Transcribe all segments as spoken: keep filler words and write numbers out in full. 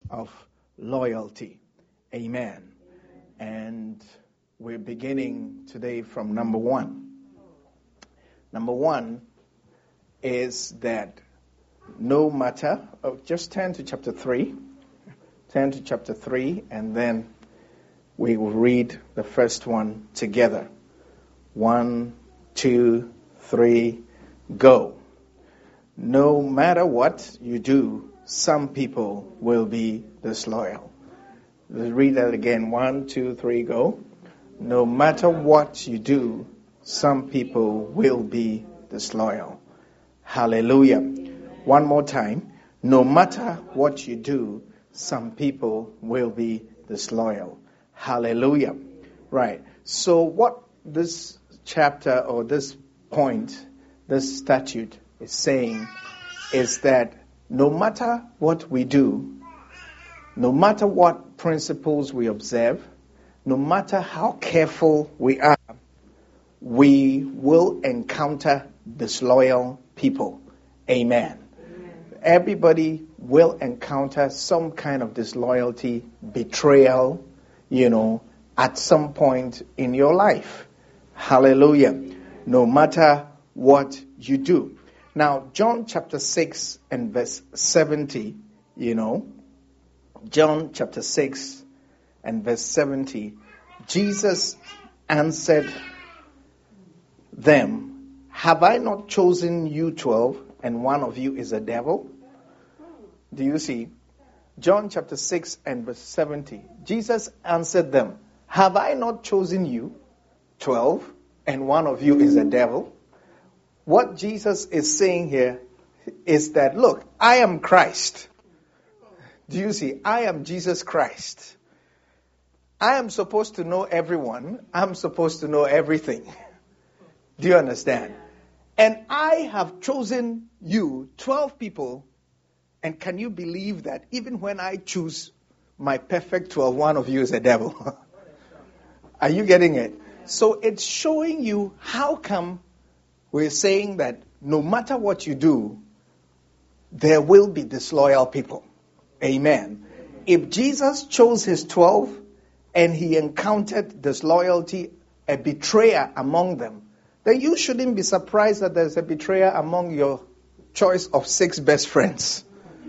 of loyalty. Amen. And we're beginning today from number one. Number one is that no matter, oh, just turn to chapter three. Turn to chapter three, and then we will read the first one together. One, two, three, go. No matter what you do, some people will be disloyal. Let's read that again. One, two, three, go. No matter what you do, some people will be disloyal. Hallelujah. One more time. No matter what you do, some people will be disloyal. Hallelujah. Right. So what this chapter or this point, this statute is saying is that no matter what we do, no matter what principles we observe, no matter how careful we are, we will encounter disloyal people. Amen. Amen. Everybody will encounter some kind of disloyalty, betrayal, you know, at some point in your life. Hallelujah. No matter what you do. Now, John chapter six and verse seventy, you know, John chapter six and verse seventy, Jesus answered them, have I not chosen you twelve, and one of you is a devil? Do you see? John chapter six and verse seventy. Jesus answered them, have I not chosen you twelve, and one of you is a devil? What Jesus is saying here is that, look, I am Christ. Do you see? I am Jesus Christ. I am supposed to know everyone. I'm supposed to know everything. Do you understand? And I have chosen you, twelve people, and can you believe that even when I choose my perfect twelve, one of you is a devil? Are you getting it? So it's showing you how come we're saying that no matter what you do, there will be disloyal people. Amen. If Jesus chose his twelve and he encountered disloyalty, a betrayer among them, then you shouldn't be surprised that there's a betrayer among your choice of six best friends.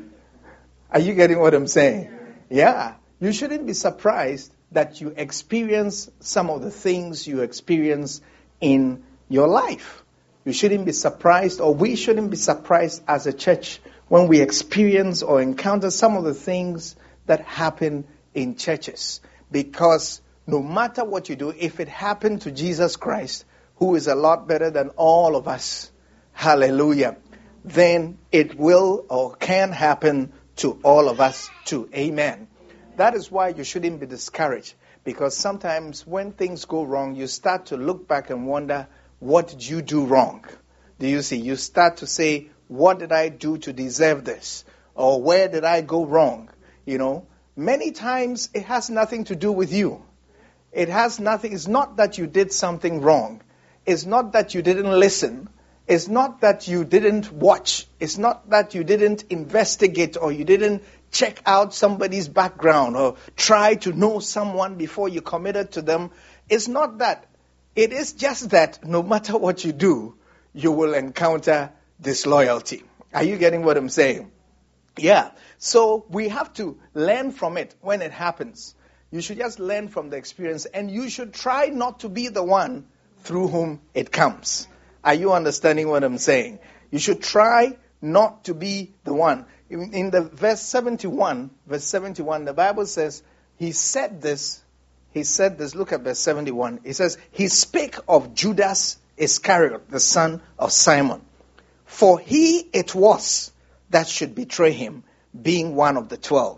Are you getting what I'm saying? Yeah. You shouldn't be surprised that you experience some of the things you experience in your life. You shouldn't be surprised, or we shouldn't be surprised as a church when we experience or encounter some of the things that happen in churches. Because no matter what you do, if it happened to Jesus Christ, who is a lot better than all of us, hallelujah, then it will or can happen to all of us too. Amen. That is why you shouldn't be discouraged. Because sometimes when things go wrong, you start to look back and wonder, what did you do wrong? Do you see? You start to say, what did I do to deserve this? Or where did I go wrong? You know, many times it has nothing to do with you. It has nothing. It's not that you did something wrong. It's not that you didn't listen. It's not that you didn't watch. It's not that you didn't investigate or you didn't check out somebody's background or try to know someone before you committed to them. It's not that. It is just that no matter what you do, you will encounter disloyalty. Are you getting what I'm saying? Yeah. So we have to learn from it when it happens. You should just learn from the experience, and you should try not to be the one through whom it comes. Are you understanding what I'm saying? You should try not to be the one. In, in the verse seventy-one, verse seventy-one, the Bible says, he said this, he said this, look at verse seventy-one. He says, he spake of Judas Iscariot, the son of Simon. For he it was that should betray him, being one of the twelve.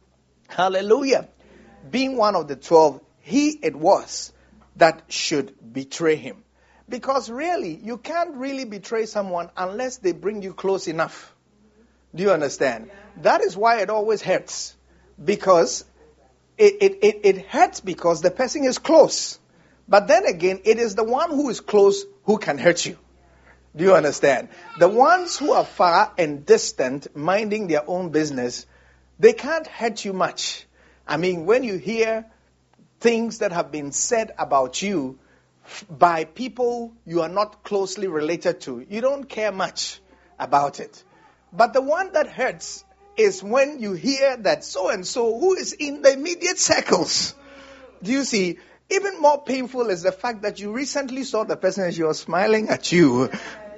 Hallelujah. Being one of the twelve, he it was that should betray him. Because really, you can't really betray someone unless they bring you close enough. Do you understand? Yeah. That is why it always hurts. Because it, it, it, it hurts because the person is close. But then again, it is the one who is close who can hurt you. Do you understand? The ones who are far and distant, minding their own business, they can't hurt you much. I mean, when you hear things that have been said about you by people you are not closely related to, you don't care much about it. But the one that hurts is when you hear that so-and-so who is in the immediate circles. Do you see? Even more painful is the fact that you recently saw the person and she was smiling at you.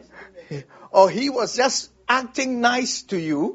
Or he was just acting nice to you,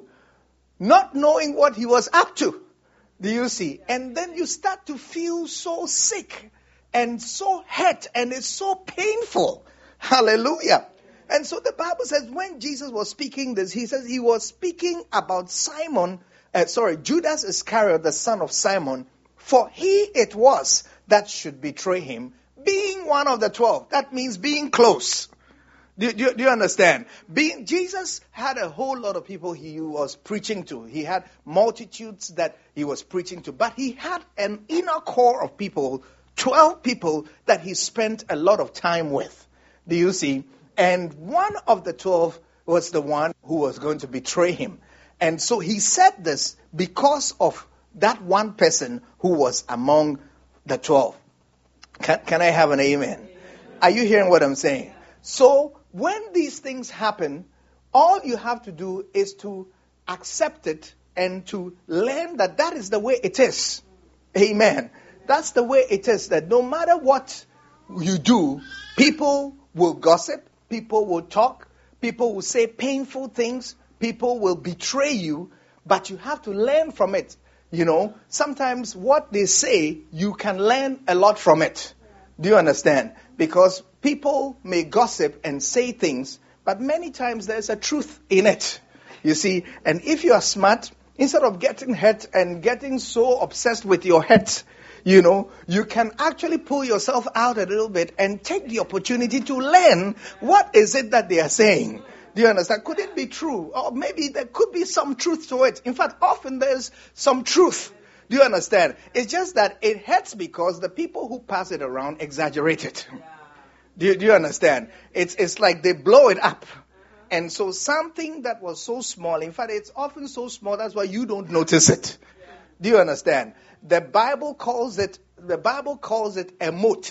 not knowing what he was up to. Do you see? And then you start to feel so sick and so hurt, and it's so painful. Hallelujah. And so the Bible says when Jesus was speaking this, he says he was speaking about Simon, uh, sorry, Judas Iscariot, the son of Simon, for he it was that should betray him, being one of the twelve. That means being close. Do, do, do you understand? Being, Jesus had a whole lot of people he was preaching to. He had multitudes that he was preaching to. But he had an inner core of people, twelve people that he spent a lot of time with. Do you see? And one of the twelve was the one who was going to betray him. And so he said this because of that one person who was among the twelve. Can, can I have an amen? Are you hearing what I'm saying? So when these things happen, all you have to do is to accept it and to learn that that is the way it is. Amen. That's the way it is, that no matter what you do, people will gossip, people will talk, people will say painful things, people will betray you, but you have to learn from it. You know, sometimes what they say, you can learn a lot from it. Do you understand? Because people may gossip and say things, but many times there's a truth in it. You see, and if you are smart, instead of getting hurt and getting so obsessed with your hurt, you know, you can actually pull yourself out a little bit and take the opportunity to learn what is it that they are saying. Do you understand? Could it be true? Or maybe there could be some truth to it. In fact, often there's some truth. Do you understand? It's just that it hurts because the people who pass it around exaggerate it. Do you, do you understand? It's, it's like they blow it up. And so something that was so small, in fact, it's often so small, that's why you don't notice it. Do you understand? The Bible calls it, the Bible calls it a mote.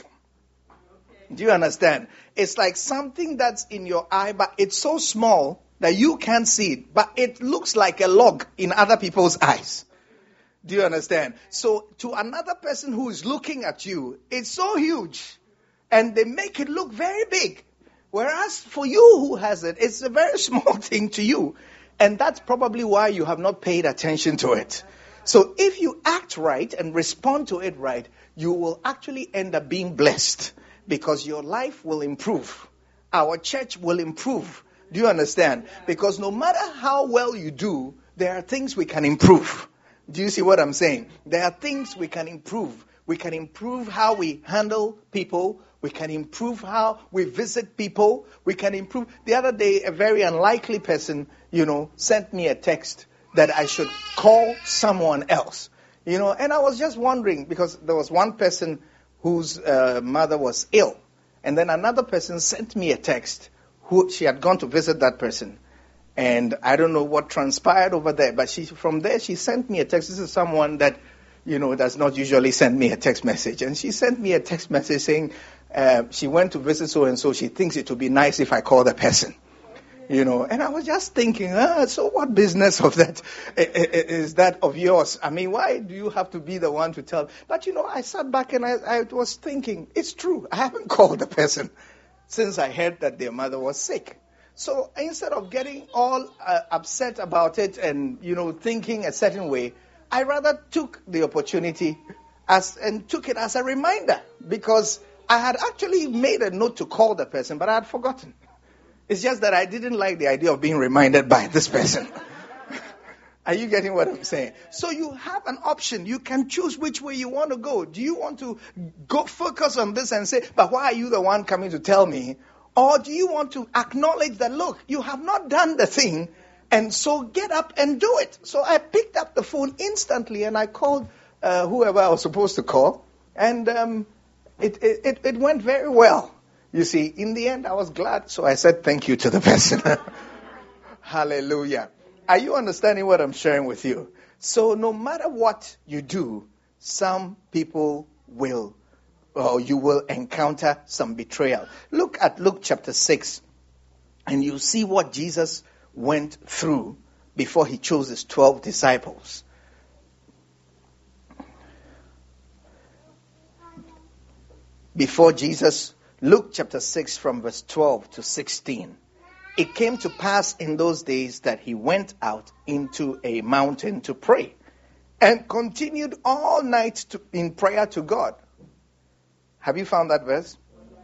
Do you understand? It's like something that's in your eye, but it's so small that you can't see it, but it looks like a log in other people's eyes. Do you understand? So to another person who is looking at you, it's so huge, and they make it look very big. Whereas for you who has it, it's a very small thing to you. And that's probably why you have not paid attention to it. So if you act right and respond to it right, you will actually end up being blessed. Because your life will improve. Our church will improve. Do you understand? Because no matter how well you do, there are things we can improve. Do you see what I'm saying? There are things we can improve. We can improve how we handle people. We can improve how we visit people. We can improve. The other day, a very unlikely person, you know, sent me a text that I should call someone else. You know, and I was just wondering, because there was one person whose uh, mother was ill. And then another person sent me a text who she had gone to visit that person. And I don't know what transpired over there, but she from there she sent me a text. This is someone that, you know, does not usually send me a text message. And she sent me a text message saying uh, she went to visit so-and-so. She thinks it would be nice if I call the person. You know, and I was just thinking, ah, so what business of that is that of yours? I mean, why do you have to be the one to tell? But, you know, I sat back and I, I was thinking, it's true. I haven't called the person since I heard that their mother was sick. So instead of getting all uh, upset about it and, you know, thinking a certain way, I rather took the opportunity as and took it as a reminder, because I had actually made a note to call the person, but I had forgotten. It's just that I didn't like the idea of being reminded by this person. Are you getting what I'm saying? So you have an option. You can choose which way you want to go. Do you want to go focus on this and say, but why are you the one coming to tell me? Or do you want to acknowledge that, look, you have not done the thing, and so get up and do it. So I picked up the phone instantly and I called uh, whoever I was supposed to call. And um, it, it, it went very well. You see, in the end, I was glad, so I said thank you to the person. Hallelujah. Are you understanding what I'm sharing with you? So no matter what you do, some people will, or you will encounter some betrayal. Look at Luke chapter six, and you see what Jesus went through before he chose his twelve disciples. Before Jesus, Luke chapter six from verse twelve to sixteen. It came to pass in those days that he went out into a mountain to pray and continued all night to, in prayer to God. Have you found that verse?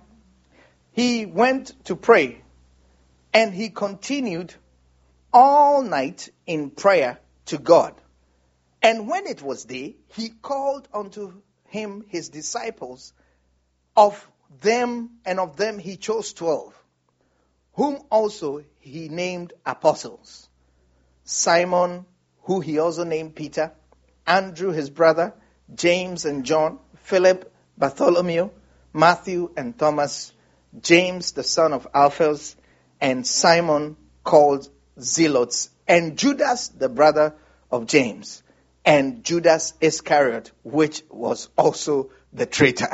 He went to pray and he continued all night in prayer to God. And when it was day, he called unto him his disciples. Of them and of them he chose twelve, whom also he named apostles. Simon, who he also named Peter, Andrew his brother, James and John, Philip, Bartholomew, Matthew and Thomas, James the son of Alphaeus, and Simon called Zelotes, and Judas the brother of James, and Judas Iscariot, which was also the traitor.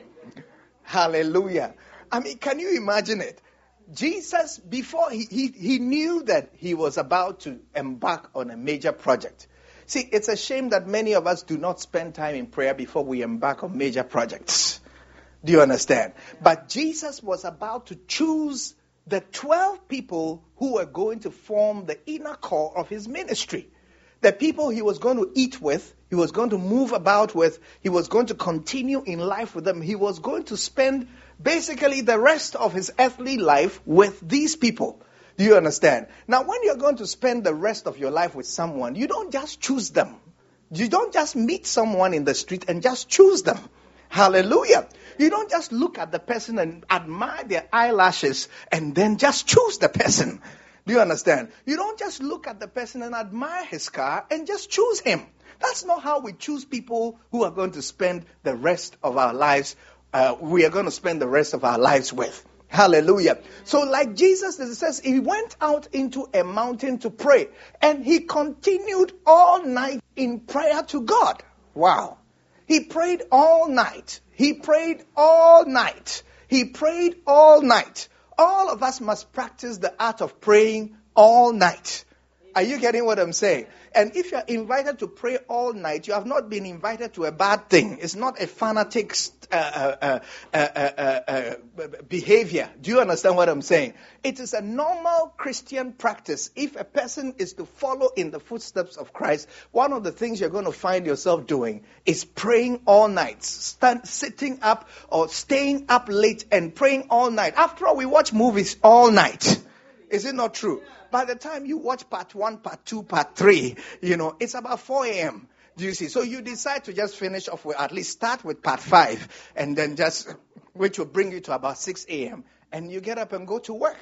Hallelujah. I mean, can you imagine it? Jesus, before he, he, he knew that he was about to embark on a major project. See, it's a shame that many of us do not spend time in prayer before we embark on major projects. Do you understand? But Jesus was about to choose the twelve people who were going to form the inner core of his ministry. The people he was going to eat with, he was going to move about with, he was going to continue in life with them. He was going to spend basically the rest of his earthly life with these people. Do you understand? Now, when you're going to spend the rest of your life with someone, you don't just choose them. You don't just meet someone in the street and just choose them. Hallelujah. You don't just look at the person and admire their eyelashes and then just choose the person. Do you understand? You don't just look at the person and admire his car and just choose him. That's not how we choose people who are going to spend the rest of our lives. Uh, we are going to spend the rest of our lives with. Hallelujah. So like Jesus, it says, he went out into a mountain to pray. And he continued all night in prayer to God. Wow. He prayed all night. He prayed all night. He prayed all night. All of us must practice the art of praying all night. Are you getting what I'm saying? And if you're invited to pray all night, you have not been invited to a bad thing. It's not a fanatic uh, uh, uh, uh, uh, behavior. Do you understand what I'm saying? It is a normal Christian practice. If a person is to follow in the footsteps of Christ, one of the things you're going to find yourself doing is praying all night, stand, sitting up or staying up late and praying all night. After all, we watch movies all night. Is it not true? By the time you watch part one, part two, part three, you know, it's about four a.m. Do you see? So you decide to just finish off with, at least start with part five, and then just, which will bring you to about six a.m. And you get up and go to work.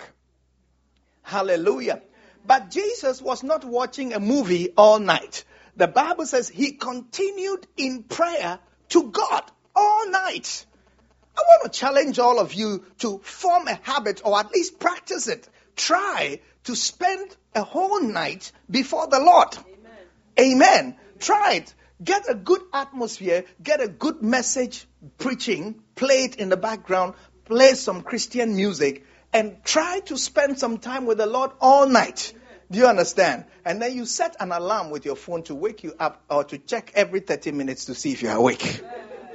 Hallelujah. But Jesus was not watching a movie all night. The Bible says he continued in prayer to God all night. I want to challenge all of you to form a habit or at least practice it. Try to spend a whole night before the Lord. Amen. Amen. Try it. Get a good atmosphere. Get a good message preaching. Play it in the background. Play some Christian music. And try to spend some time with the Lord all night. Amen. Do you understand? And then you set an alarm with your phone to wake you up or to check every thirty minutes to see if you're awake.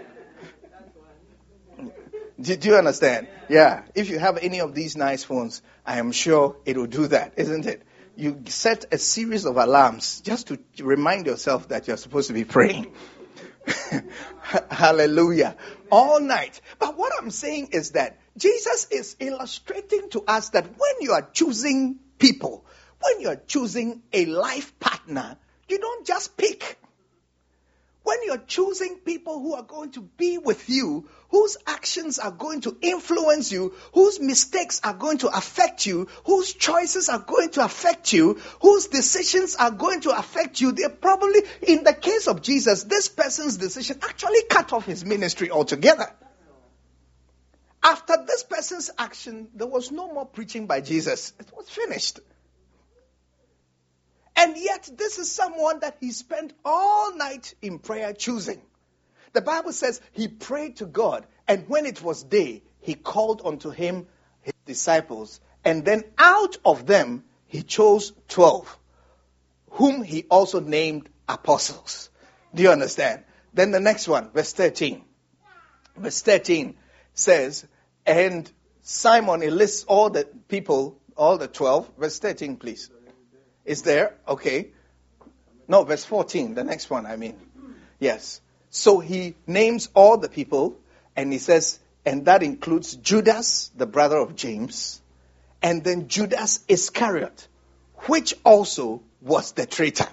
Do, do you understand? Yeah. If you have any of these nice phones, I am sure it will do that, isn't it? You set a series of alarms just to remind yourself that you're supposed to be praying. Hallelujah. All night. But what I'm saying is that Jesus is illustrating to us that when you are choosing people, when you are choosing a life partner, you don't just pick. When you're choosing people who are going to be with you, whose actions are going to influence you, whose mistakes are going to affect you, whose choices are going to affect you, whose decisions are going to affect you, they're probably, in the case of Jesus, this person's decision actually cut off his ministry altogether. After this person's action, there was no more preaching by Jesus. It was finished. And And yet, this is someone that he spent all night in prayer choosing. The Bible says he prayed to God, and when it was day, he called unto him his disciples, and then out of them he chose twelve, whom he also named apostles. Do you understand? Then the next one, verse thirteen. Verse thirteen says, and Simon, he lists all the people, all the twelve. Verse thirteen, please. Is there? Okay. No, verse fourteen, the next one, I mean. Yes. So he names all the people, and he says, and that includes Judas, the brother of James, and then Judas Iscariot, which also was the traitor.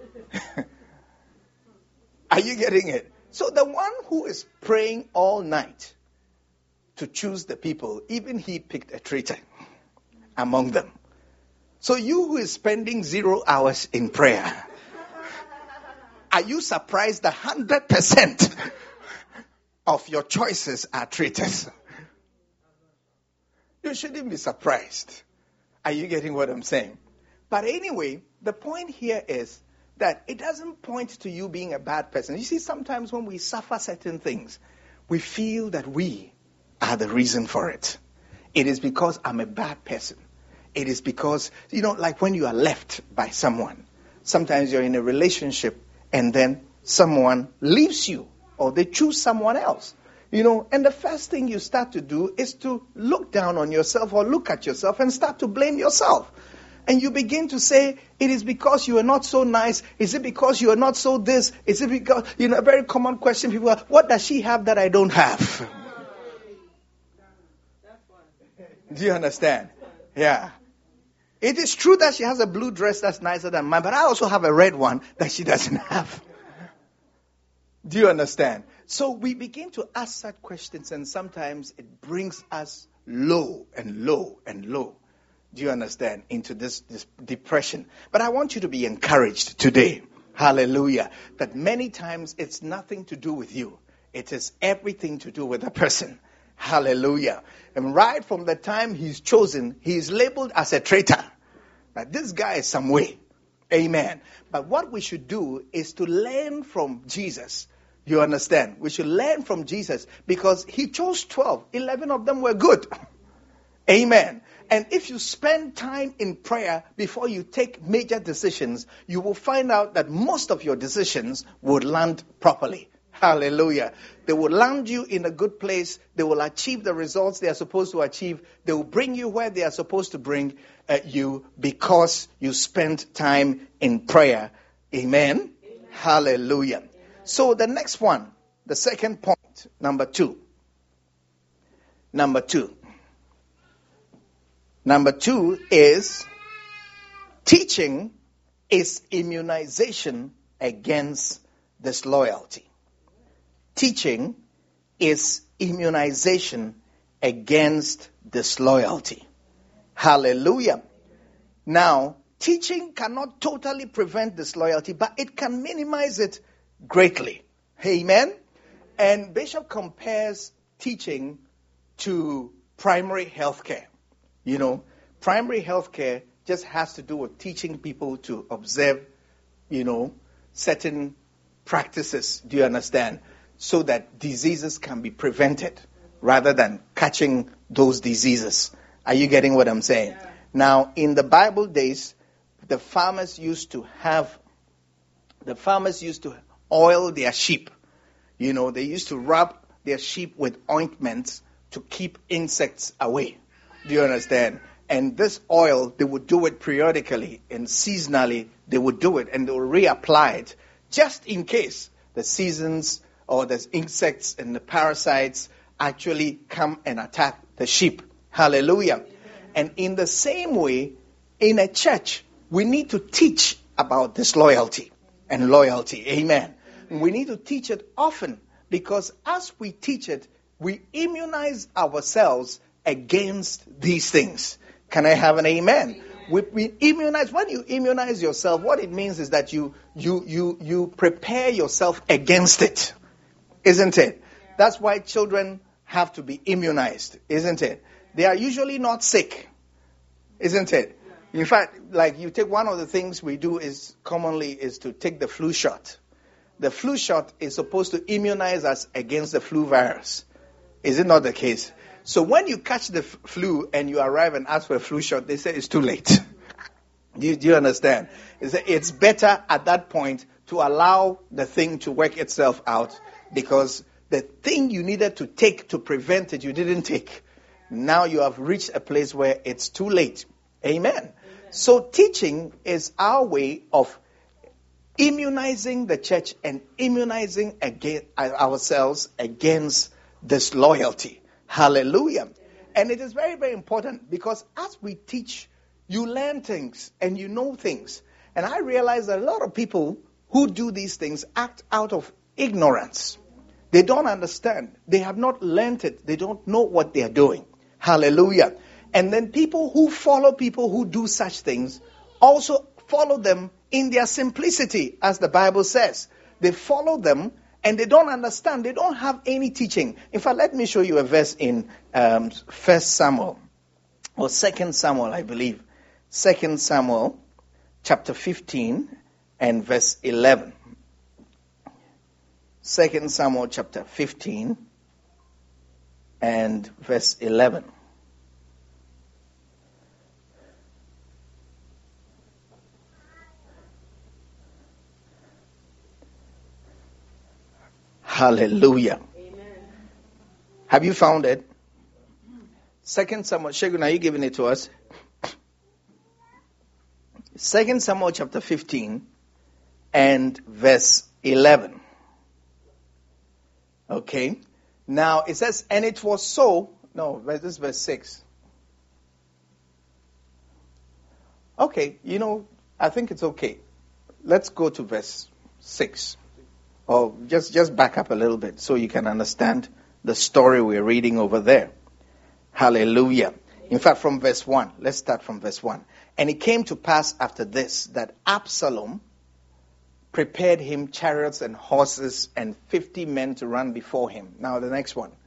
Are you getting it? So the one who is praying all night to choose the people, even he picked a traitor among them. So you who is spending zero hours in prayer, are you surprised that one hundred percent of your choices are traitors? You shouldn't be surprised. Are you getting what I'm saying? But anyway, the point here is that it doesn't point to you being a bad person. You see, sometimes when we suffer certain things, we feel that we are the reason for it. It is because I'm a bad person. It is because, you know, like when you are left by someone. Sometimes you're in a relationship and then someone leaves you or they choose someone else. You know, and the first thing you start to do is to look down on yourself or look at yourself and start to blame yourself. And you begin to say, it is because you are not so nice. Is it because you are not so this? Is it because, you know, a very common question people are, what does she have that I don't have? Do you understand? Yeah. It is true that she has a blue dress that's nicer than mine, but I also have a red one that she doesn't have. Do you understand? So we begin to ask such questions, and sometimes it brings us low and low and low. Do you understand? Into this, this depression. But I want you to be encouraged today. Hallelujah. That many times it's nothing to do with you. It is everything to do with the person. Hallelujah. And right from the time he's chosen, he is labeled as a traitor. Now this guy is some way. Amen. But what we should do is to learn from Jesus. You understand? We should learn from Jesus because he chose twelve. eleven of them were good. Amen. And if you spend time in prayer before you take major decisions, you will find out that most of your decisions would land properly. Hallelujah. They will land you in a good place. They will achieve the results they are supposed to achieve. They will bring you where they are supposed to bring uh, you because you spent time in prayer. Amen. Amen. Hallelujah. Amen. So the next one, the second point, number two. Number two. Number two is teaching is immunization against disloyalty. Teaching is immunization against disloyalty. Hallelujah. Now, teaching cannot totally prevent disloyalty, but it can minimize it greatly. Amen? And Bishop compares teaching to primary health care. You know, primary health care just has to do with teaching people to observe, you know, certain practices. Do you understand? So that diseases can be prevented rather than catching those diseases. Are you getting what I'm saying? Yeah. Now, in the Bible days, the farmers used to have, the farmers used to oil their sheep. You know, they used to rub their sheep with ointments to keep insects away. Do you understand? And this oil, they would do it periodically and seasonally. They would do it and they would reapply it just in case the seasons or the insects and the parasites actually come and attack the sheep. Hallelujah. And in the same way, in a church, we need to teach about disloyalty and loyalty. Amen. And we need to teach it often because as we teach it, we immunize ourselves against these things. Can I have an amen? We, we immunize. When you immunize yourself, what it means is that you you you you prepare yourself against it, isn't it? That's why children have to be immunized, isn't it? They are usually not sick, isn't it? In fact, like you take one of the things we do is commonly is to take the flu shot. The flu shot is supposed to immunize us against the flu virus. Is it not the case? So when you catch the f- flu and you arrive and ask for a flu shot, they say it's too late. do, you, do you understand? It's, it's better at that point to allow the thing to work itself out, because the thing you needed to take to prevent it, you didn't take. Now you have reached a place where it's too late. Amen. Amen. So teaching is our way of immunizing the church and immunizing against ourselves against disloyalty. Hallelujah. And it is very, very important, because as we teach, you learn things and you know things. And I realize that a lot of people who do these things act out of ignorance. They don't understand. They have not learned it. They don't know what they are doing. Hallelujah. And then people who follow people who do such things also follow them in their simplicity, as the Bible says. They follow them and they don't understand. They don't have any teaching. In fact, let me show you a verse in um, First Samuel, or Second Samuel, I believe. Second Samuel, chapter fifteen and verse eleven. Second Samuel, chapter fifteen and verse eleven. Hallelujah. Amen. Have you found it? Second Samuel, Shagun, are you giving it to us? Second Samuel chapter fifteen and verse eleven. Okay. Now it says, and it was so. No, this is verse six. Okay, you know, I think it's okay. Let's go to verse six. Or just, just back up a little bit so you can understand the story we're reading over there. Hallelujah. In fact, from verse one. Let's start from verse one. And it came to pass after this that Absalom prepared him chariots and horses and fifty men to run before him. Now the next one.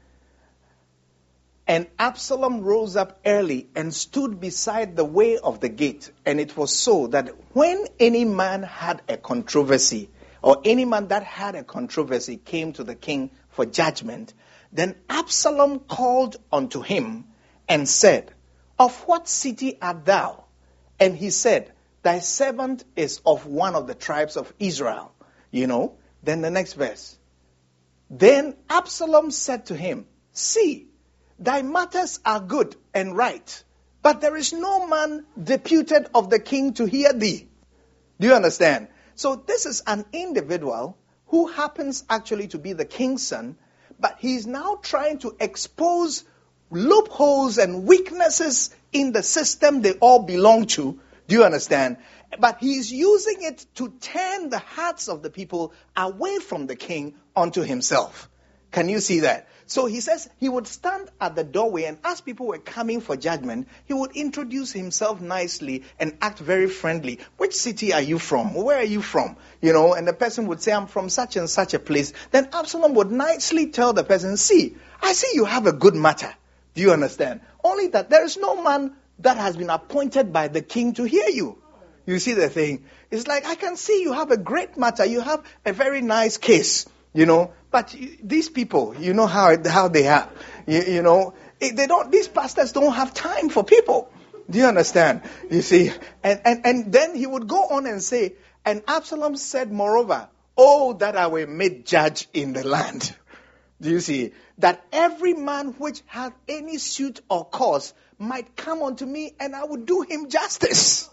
And Absalom rose up early and stood beside the way of the gate. And it was so that when any man had a controversy, or any man that had a controversy came to the king for judgment, then Absalom called unto him and said, of what city art thou? And he said, thy servant is of one of the tribes of Israel. You know, then the next verse. Then Absalom said to him, see, thy matters are good and right, but there is no man deputed of the king to hear thee. Do you understand? So this is an individual who happens actually to be the king's son, but he's now trying to expose loopholes and weaknesses in the system they all belong to. Do you understand? But he's using it to turn the hearts of the people away from the king onto himself. Can you see that? So he says he would stand at the doorway, and as people were coming for judgment, he would introduce himself nicely and act very friendly. Which city are you from? Where are you from? You know, and the person would say, I'm from such and such a place. Then Absalom would nicely tell the person, see, I see you have a good matter. Do you understand? Only that there is no man that has been appointed by the king to hear you. You see the thing? It's like, I can see you have a great matter. You have a very nice case. You know, but these people, you know how how they are. You, you know, they don't. These pastors don't have time for people. Do you understand? You see, and, and and then he would go on and say, and Absalom said, moreover, oh, that I were made judge in the land. Do you see that every man which hath any suit or cause might come unto me, and I would do him justice.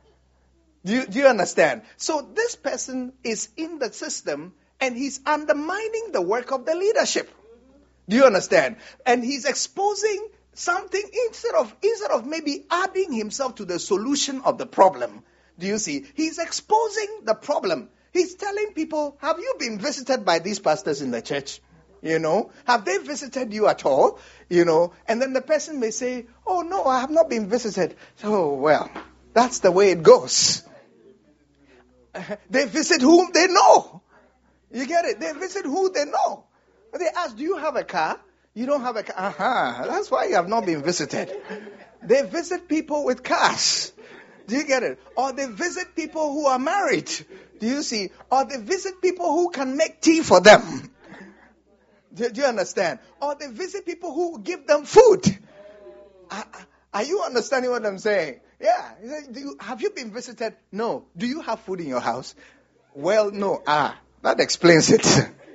Do you, do you understand? So this person is in the system. And he's undermining the work of the leadership. Do you understand? And he's exposing something instead of instead of maybe adding himself to the solution of the problem. Do you see? He's exposing the problem. He's telling people, have you been visited by these pastors in the church? You know, have they visited you at all? You know, and then the person may say, oh no, I have not been visited. So, well, that's the way it goes. They visit whom they know. You get it? They visit who they know. They ask, do you have a car? You don't have a car. Uh-huh. That's why you have not been visited. They visit people with cars. Do you get it? Or they visit people who are married. Do you see? Or they visit people who can make tea for them. Do, do you understand? Or they visit people who give them food. Are, are you understanding what I'm saying? Yeah. Do you, have you been visited? No. Do you have food in your house? Well, no. Ah, that explains it.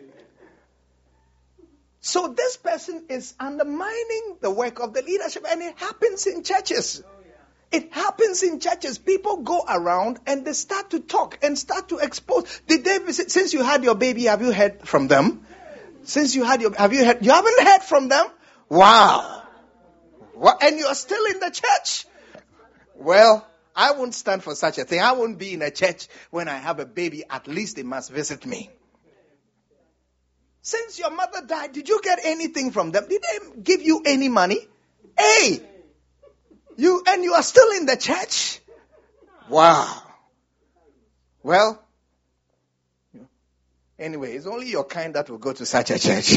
So this person is undermining the work of the leadership, and it happens in churches. It happens in churches. People go around and they start to talk and start to expose. Did they visit? Since you had your baby, have you heard from them? Since you had your, have you heard? You haven't heard from them? Wow. What? And you are still in the church? Well, I won't stand for such a thing. I won't be in a church when I have a baby. At least they must visit me. Since your mother died, did you get anything from them? Did they give you any money? Hey! You, and you are still in the church? Wow. Well, anyway, it's only your kind that will go to such a church.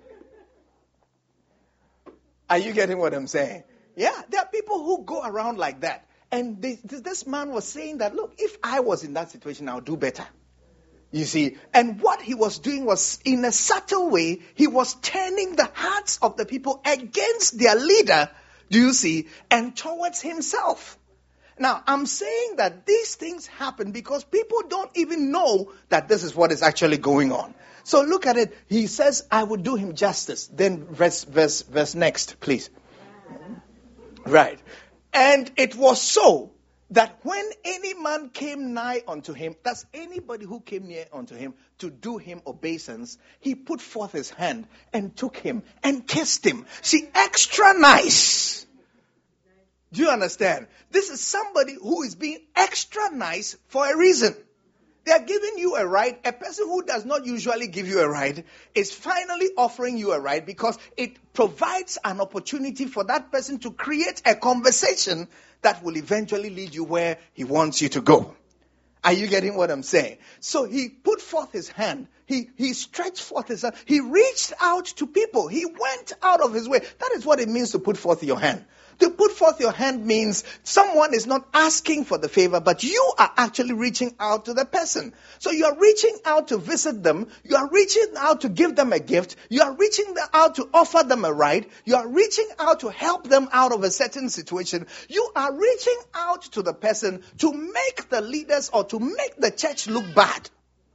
Are you getting what I'm saying? Yeah, there are people who go around like that. And they, this man was saying that, look, if I was in that situation, I'll do better. You see, and what he was doing was, in a subtle way, he was turning the hearts of the people against their leader, do you see, and towards himself. Now, I'm saying that these things happen because people don't even know that this is what is actually going on. So look at it. He says, I will do him justice. Then verse, verse, verse next, please. Right. And it was so that when any man came nigh unto him, that's anybody who came near unto him to do him obeisance, he put forth his hand and took him and kissed him. See, extra nice. Do you understand? This is somebody who is being extra nice for a reason. They are giving you a ride. A person who does not usually give you a ride is finally offering you a ride because it provides an opportunity for that person to create a conversation that will eventually lead you where he wants you to go. Are you getting what I'm saying? So he put forth his hand. He, he stretched forth his hand. He reached out to people. He went out of his way. That is what it means to put forth your hand. To put forth your hand means someone is not asking for the favor, but you are actually reaching out to the person. So you are reaching out to visit them. You are reaching out to give them a gift. You are reaching out to offer them a ride. You are reaching out to help them out of a certain situation. You are reaching out to the person to make the leaders or to make the church look bad.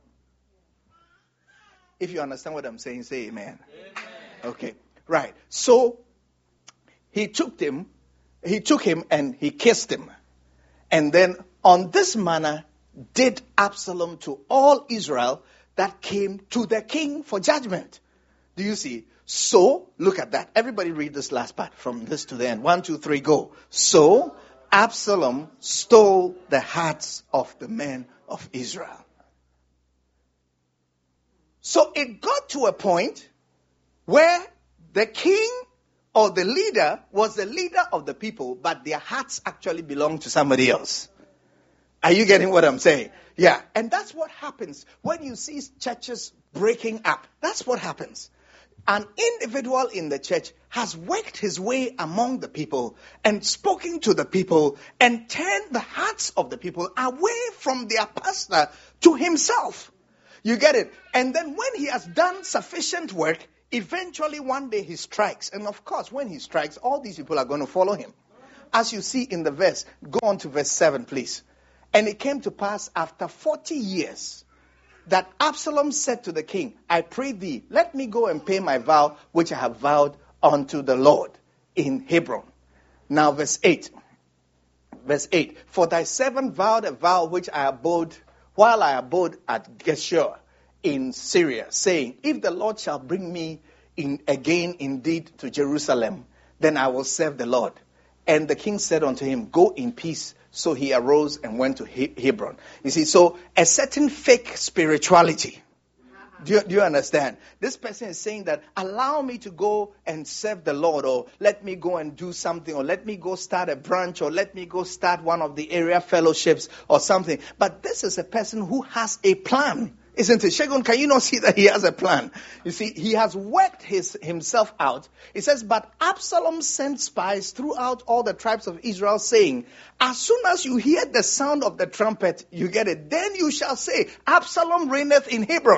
If you understand what I'm saying, say amen. Amen. Okay, right. So he took him. He took him and he kissed him. And then on this manner did Absalom to all Israel that came to the king for judgment. Do you see? So, look at that. Everybody read this last part from this to the end. One, two, three, go. So, Absalom stole the hearts of the men of Israel. So it got to a point where the king or the leader was the leader of the people, but their hearts actually belonged to somebody else. Are you getting what I'm saying? Yeah. And that's what happens when you see churches breaking up. That's what happens. An individual in the church has worked his way among the people and spoken to the people and turned the hearts of the people away from their pastor to himself. You get it? And then when he has done sufficient work, eventually, one day he strikes. And of course, when he strikes, all these people are going to follow him. As you see in the verse, go on to verse seven, please. And it came to pass after forty years that Absalom said to the king, I pray thee, let me go and pay my vow, which I have vowed unto the Lord in Hebron. Now, verse eight. Verse eight. For thy servant vowed a vow which I abode, while I abode at Geshur in Syria, saying, if the Lord shall bring me in again indeed to Jerusalem, then I will serve the Lord. And the king said unto him, go in peace. So he arose and went to he- Hebron. You see, so a certain fake spirituality. Do you, do you understand? This person is saying that, allow me to go and serve the Lord, or let me go and do something, or let me go start a branch, or let me go start one of the area fellowships or something. But this is a person who has a plan Isn't it? Shegun, can you not see that he has a plan? You see, he has worked his himself out. It says, but Absalom sent spies throughout all the tribes of Israel, saying, as soon as you hear the sound of the trumpet, you get it, then you shall say, Absalom reigneth in Hebron.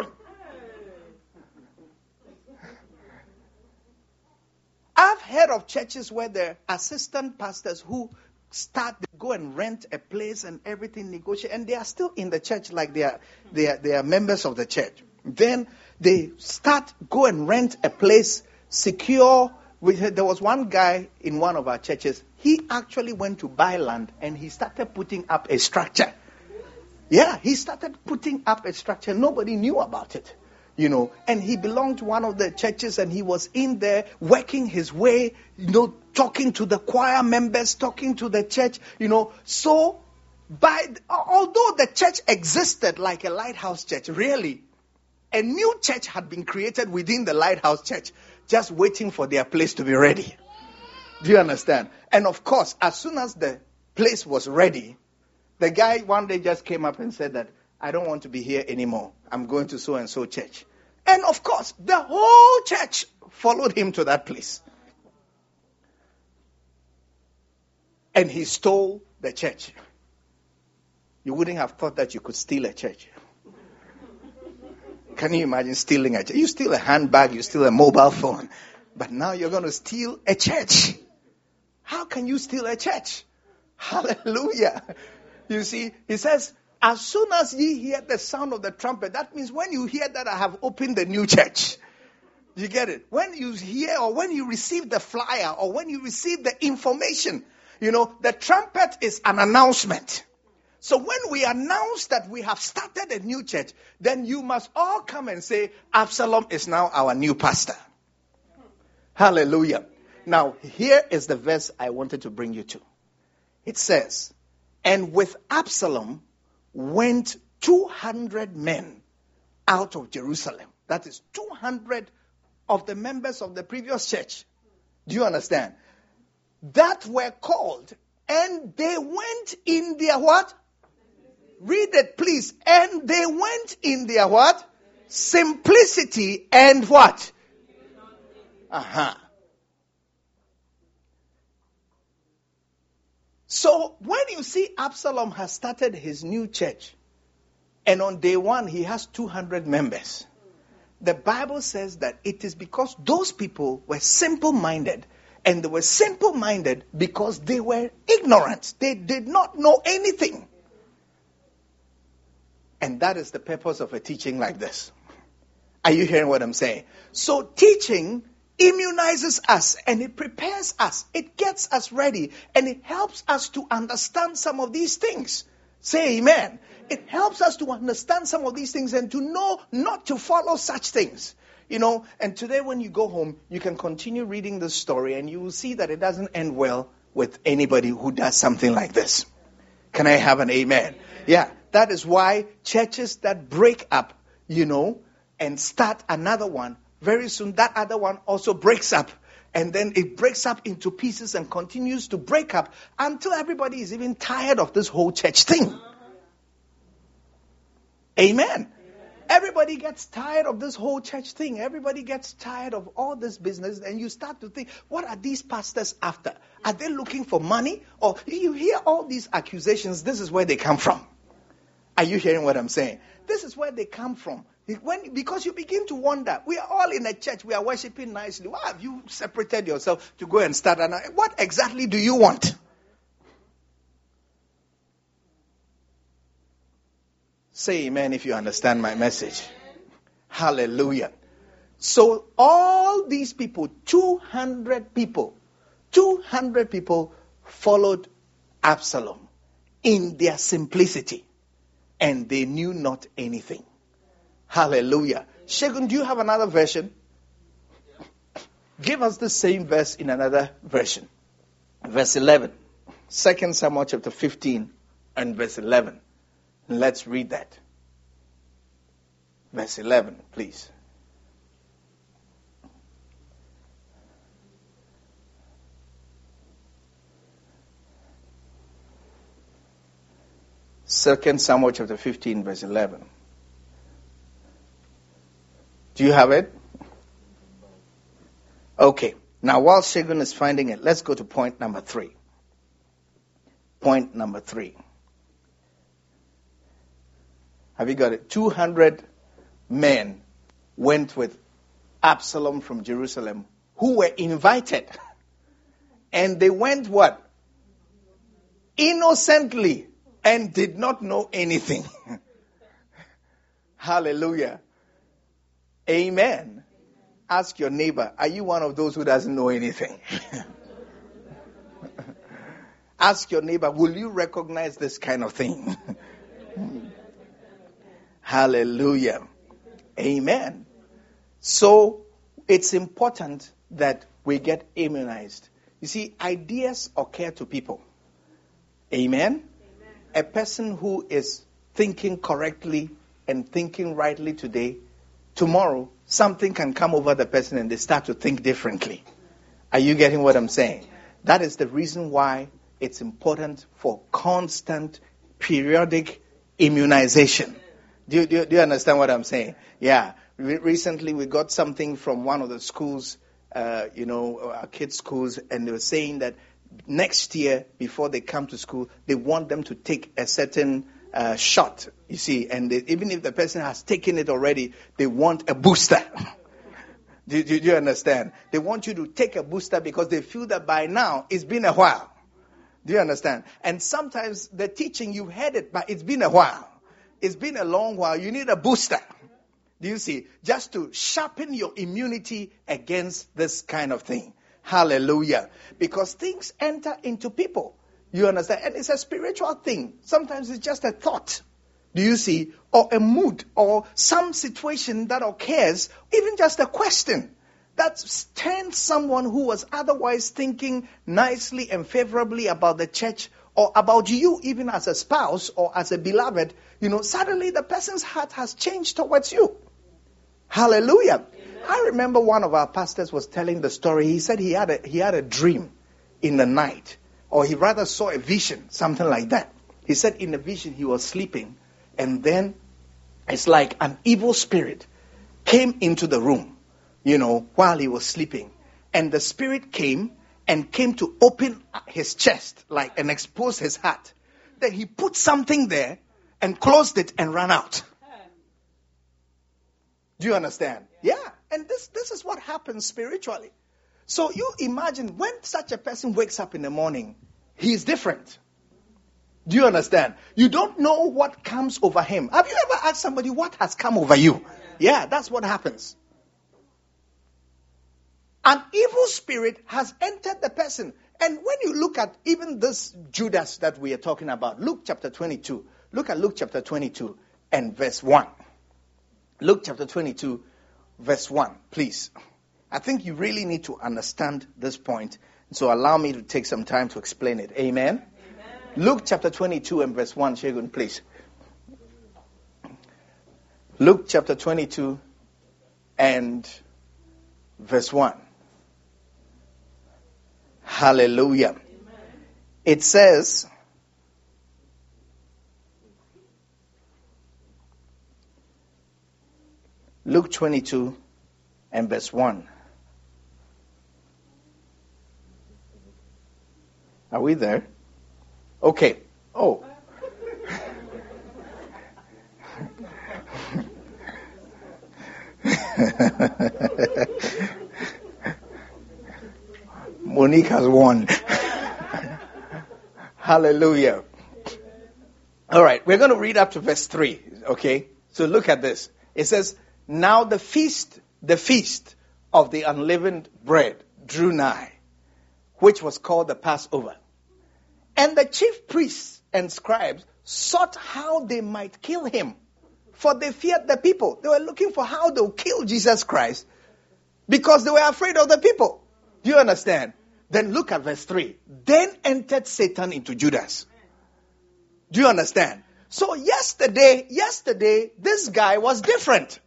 I've heard of churches where the assistant pastors who start, they go and rent a place and everything, negotiate, and they are still in the church like they are, they are, they are members of the church. Then they start, go and rent a place, secure. We, there was one guy in one of our churches, he actually went to buy land and he started putting up a structure. Yeah, he started putting up a structure. Nobody knew about it. You know, and he belonged to one of the churches and he was in there working his way, you know, talking to the choir members, talking to the church, you know. So, by although the church existed like a lighthouse church, really, a new church had been created within the lighthouse church, just waiting for their place to be ready. Do you understand? And of course, as soon as the place was ready, the guy one day just came up and said that, I don't want to be here anymore. I'm going to so-and-so church. And of course, the whole church followed him to that place. And he stole the church. You wouldn't have thought that you could steal a church. Can you imagine stealing a church? You steal a handbag, you steal a mobile phone. But now you're going to steal a church. How can you steal a church? Hallelujah. You see, he says, as soon as ye hear the sound of the trumpet, that means when you hear that I have opened the new church. You get it? When you hear or when you receive the flyer or when you receive the information, you know, the trumpet is an announcement. So when we announce that we have started a new church, then you must all come and say, Absalom is now our new pastor. Hallelujah. Now, here is the verse I wanted to bring you to. It says, and with Absalom went two hundred men out of Jerusalem. That is two hundred of the members of the previous church. Do you understand? That were called, and they went in their what? Read it, please. And they went in their what? Simplicity and what? Uh-huh. So when you see Absalom has started his new church, and on day one he has two hundred members, the Bible says that it is because those people were simple-minded, and they were simple-minded because they were ignorant. They did not know anything. And that is the purpose of a teaching like this. Are you hearing what I'm saying? So teaching immunizes us and it prepares us. It gets us ready and it helps us to understand some of these things. Say amen. It helps us to understand some of these things and to know not to follow such things. You know, and today when you go home, you can continue reading this story and you will see that it doesn't end well with anybody who does something like this. Can I have an amen? Yeah, that is why churches that break up, you know, and start another one, very soon that other one also breaks up. And then it breaks up into pieces and continues to break up until everybody is even tired of this whole church thing. Amen. Everybody gets tired of this whole church thing. Everybody gets tired of all this business. And you start to think, what are these pastors after? Are they looking for money? Or you hear all these accusations. This is where they come from. Are you hearing what I'm saying? This is where they come from. When, because you begin to wonder, we are all in a church, we are worshiping nicely. Why have you separated yourself to go and start? An, what exactly do you want? Say amen if you understand my message. Hallelujah. So all these people, two hundred people, two hundred people followed Absalom in their simplicity. And they knew not anything. Hallelujah. Shegun, do you have another version? Give us the same verse in another version. Verse eleven. Second Samuel chapter fifteen and verse eleven. Let's read that. Verse eleven, please. Second Samuel chapter fifteen, verse eleven. Do you have it? Okay. Now, while Shagun is finding it, let's go to point number three. Point number three. Have you got it? two hundred men went with Absalom from Jerusalem who were invited. And they went what? Innocently and did not know anything. Hallelujah. Amen. Ask your neighbor, are you one of those who doesn't know anything? Ask your neighbor, will you recognize this kind of thing? Hallelujah. Amen. So it's important that we get immunized. You see, ideas occur to people. Amen? Amen. A person who is thinking correctly and thinking rightly today, tomorrow something can come over the person and they start to think differently. Are you getting what I'm saying? That is the reason why it's important for constant, periodic immunization. Do you, do you, do you understand what I'm saying? Yeah. Re- recently we got something from one of the schools, uh, you know, our kids' schools, and they were saying that next year, before they come to school, they want them to take a certain uh, shot, you see, and they, even if the person has taken it already, they want a booster. do, do, do you understand? They want you to take a booster because they feel that by now it's been a while. Do you understand? And sometimes the teaching, you've heard it, but it's been a while. It's been a long while. You need a booster. Do you see? Just to sharpen your immunity against this kind of thing. Hallelujah. Because things enter into people. You understand? And it's a spiritual thing. Sometimes it's just a thought. Do you see? Or a mood or some situation that occurs, even just a question that turns someone who was otherwise thinking nicely and favorably about the church or about you, even as a spouse or as a beloved, you know, suddenly the person's heart has changed towards you. Hallelujah. Amen. I remember one of our pastors was telling the story. He said he had a, he had a dream in the night, or he rather saw a vision, something like that. He said in the vision he was sleeping, and then it's like an evil spirit came into the room, you know, while he was sleeping. And the spirit came and came to open his chest, like, and expose his heart. Then he put something there and closed it and ran out. Do you understand? Yeah. And this, this is what happens spiritually. So you imagine when such a person wakes up in the morning, he is different. Do you understand? You don't know what comes over him. Have you ever asked somebody what has come over you? Yeah, that's what happens. An evil spirit has entered the person. And when you look at even this Judas that we are talking about, Luke chapter twenty-two. Look at Luke chapter twenty-two and verse one. Luke chapter twenty-two, verse one, please. I think you really need to understand this point. So allow me to take some time to explain it. Amen? Amen. Luke chapter twenty-two and verse one, Shagun, please. Luke chapter twenty-two and verse one. Hallelujah. Amen. It says, Luke twenty-two and verse one. Are we there? Okay. Oh. Monique has won. Hallelujah. All right, we're going to read up to verse three, okay? So look at this. It says, now the feast, the feast of the unleavened bread drew nigh, which was called the Passover. And the chief priests and scribes sought how they might kill him, for they feared the people. They were looking for how they'll kill Jesus Christ because they were afraid of the people. Do you understand? Then look at verse three. Then entered Satan into Judas. Do you understand? So yesterday, yesterday, this guy was different.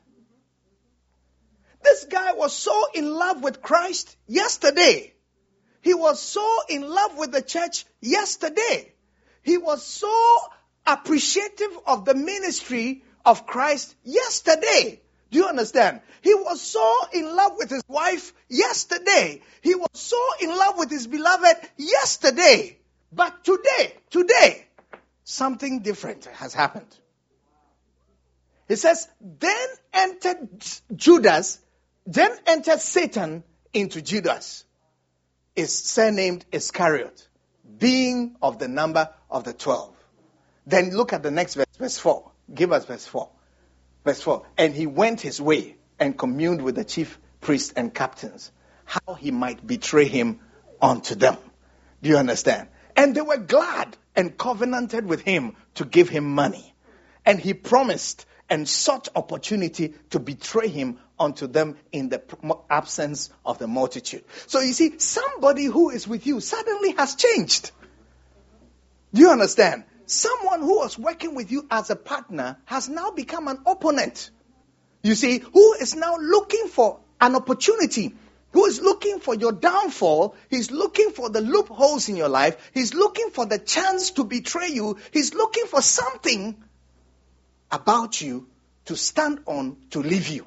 This guy was so in love with Christ yesterday. He was so in love with the church yesterday. He was so appreciative of the ministry of Christ yesterday. Do you understand? He was so in love with his wife yesterday. He was so in love with his beloved yesterday. But today, today, something different has happened. It says, then entered Judas, then entered Satan into Judas, is surnamed Iscariot, being of the number of the twelve. Then look at the next verse, verse four. Give us verse four. Verse four. And he went his way and communed with the chief priests and captains, how he might betray him unto them. Do you understand? And they were glad and covenanted with him to give him money. And he promised and sought opportunity to betray him unto them in the absence of the multitude. So you see, somebody who is with you suddenly has changed. Do you understand? Someone who was working with you as a partner has now become an opponent. You see, who is now looking for an opportunity, who is looking for your downfall. He's looking for the loopholes in your life. He's looking for the chance to betray you. He's looking for something about you to stand on to leave you.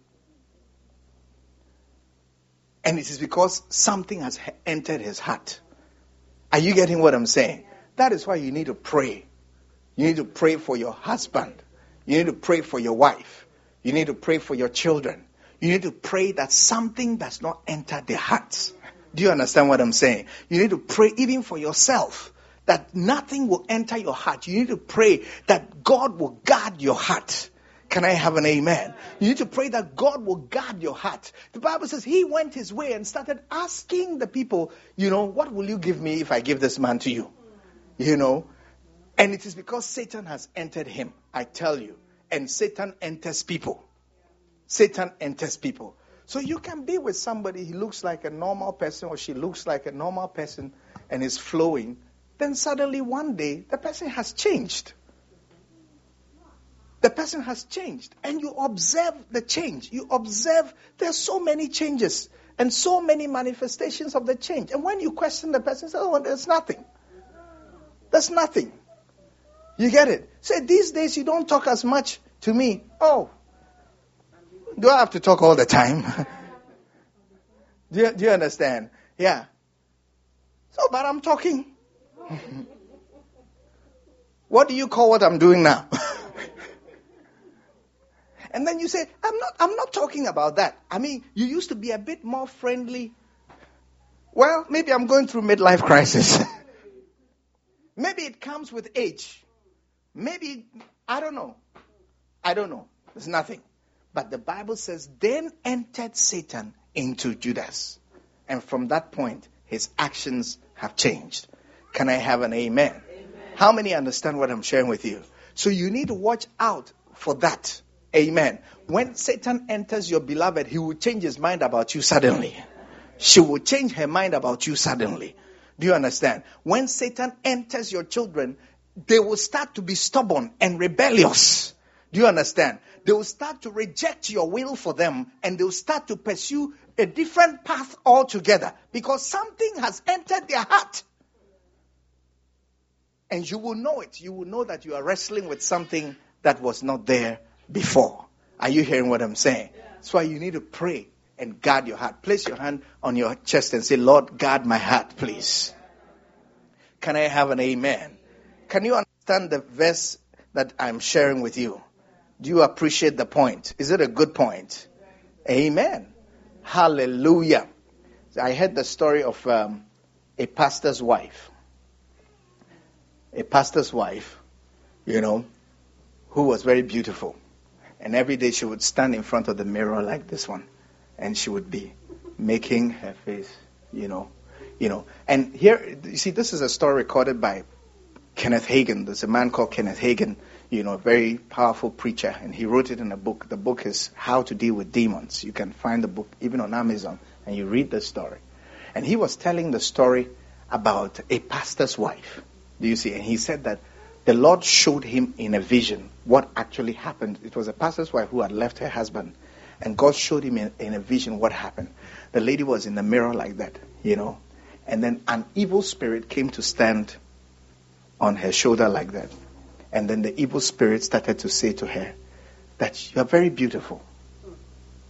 And it is because something has entered his heart. Are you getting what I'm saying? That is why you need to pray. You need to pray for your husband. You need to pray for your wife. You need to pray for your children. You need to pray that something does not enter their hearts. Do you understand what I'm saying? You need to pray even for yourself, that nothing will enter your heart. You need to pray that God will guard your heart. Can I have an amen? You need to pray that God will guard your heart. The Bible says he went his way and started asking the people, you know, what will you give me if I give this man to you? You know, and it is because Satan has entered him, I tell you. And Satan enters people. Satan enters people. So you can be with somebody, he looks like a normal person or she looks like a normal person and is flowing. Then suddenly one day, the person has changed. The person has changed. And you observe the change. You observe there are so many changes and so many manifestations of the change. And when you question the person, you say, oh, there's nothing. There's nothing. You get it? Say, these days you don't talk as much to me. Oh, do I have to talk all the time? do, you, do you understand? Yeah. So, but I'm talking. What do you call what I'm doing now? And then you say, I'm not, I'm not talking about that. I mean, you used to be a bit more friendly. Well, maybe I'm going through midlife crisis. Maybe it comes with age. Maybe, I don't know. I don't know. There's nothing. But the Bible says, then entered Satan into Judas. And from that point, his actions have changed. Can I have an amen? Amen? How many understand what I'm sharing with you? So you need to watch out for that. Amen. When Satan enters your beloved, he will change his mind about you suddenly. She will change her mind about you suddenly. Do you understand? When Satan enters your children, they will start to be stubborn and rebellious. Do you understand? They will start to reject your will for them and they will start to pursue a different path altogether because something has entered their heart. And you will know it. You will know that you are wrestling with something that was not there before. Are you hearing what I'm saying? That's why you need to pray and guard your heart. Place your hand on your chest and say, Lord, guard my heart, please. Can I have an amen? Can you understand the verse that I'm sharing with you? Do you appreciate the point? Is it a good point? Amen. Hallelujah. I heard the story of um, a pastor's wife. A pastor's wife, you know, who was very beautiful. And every day she would stand in front of the mirror like this one. And she would be making her face, you know, you know. And here, you see, this is a story recorded by Kenneth Hagin. There's a man called Kenneth Hagin, you know, a very powerful preacher. And he wrote it in a book. The book is How to Deal with Demons. You can find the book even on Amazon. And you read the story. And he was telling the story about a pastor's wife. Do you see? And he said that the Lord showed him in a vision what actually happened. It was a pastor's wife who had left her husband. And God showed him in, in a vision what happened. The lady was in the mirror like that, you know. And then an evil spirit came to stand on her shoulder like that. And then the evil spirit started to say to her that you are very beautiful.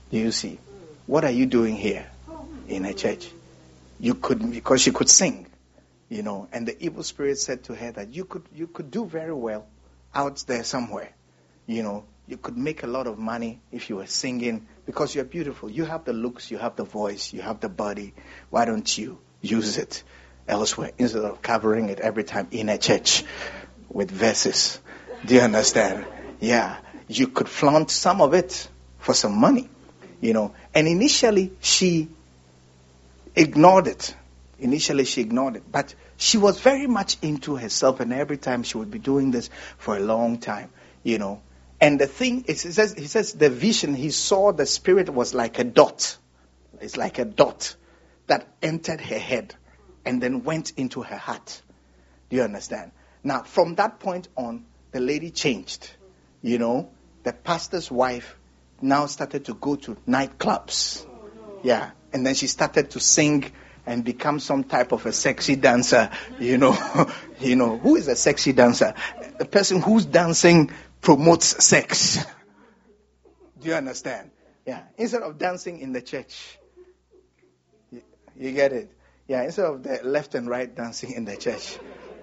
Do you see? What are you doing here in a church? You could, because she could sing, you know, and the evil spirit said to her that you could, you could do very well out there somewhere, you know. You could make a lot of money if you were singing because you're beautiful. You have the looks, you have the voice, you have the body. Why don't you use it elsewhere instead of covering it every time in a church with verses? Do you understand? Yeah. You could flaunt some of it for some money, you know. And initially she ignored it. Initially she ignored it. But she was very much into herself, and every time she would be doing this for a long time, you know. And the thing is, he says, he says the vision, he saw the spirit was like a dot. It's like a dot that entered her head and then went into her heart. Do you understand? Now, from that point on, the lady changed. You know, the pastor's wife now started to go to nightclubs. Yeah. And then she started to sing and become some type of a sexy dancer. You know, you know, who is a sexy dancer? The person who's dancing promotes sex. Do you understand? Yeah. Instead of dancing in the church. You, you get it? Yeah. Instead of the left and right dancing in the church.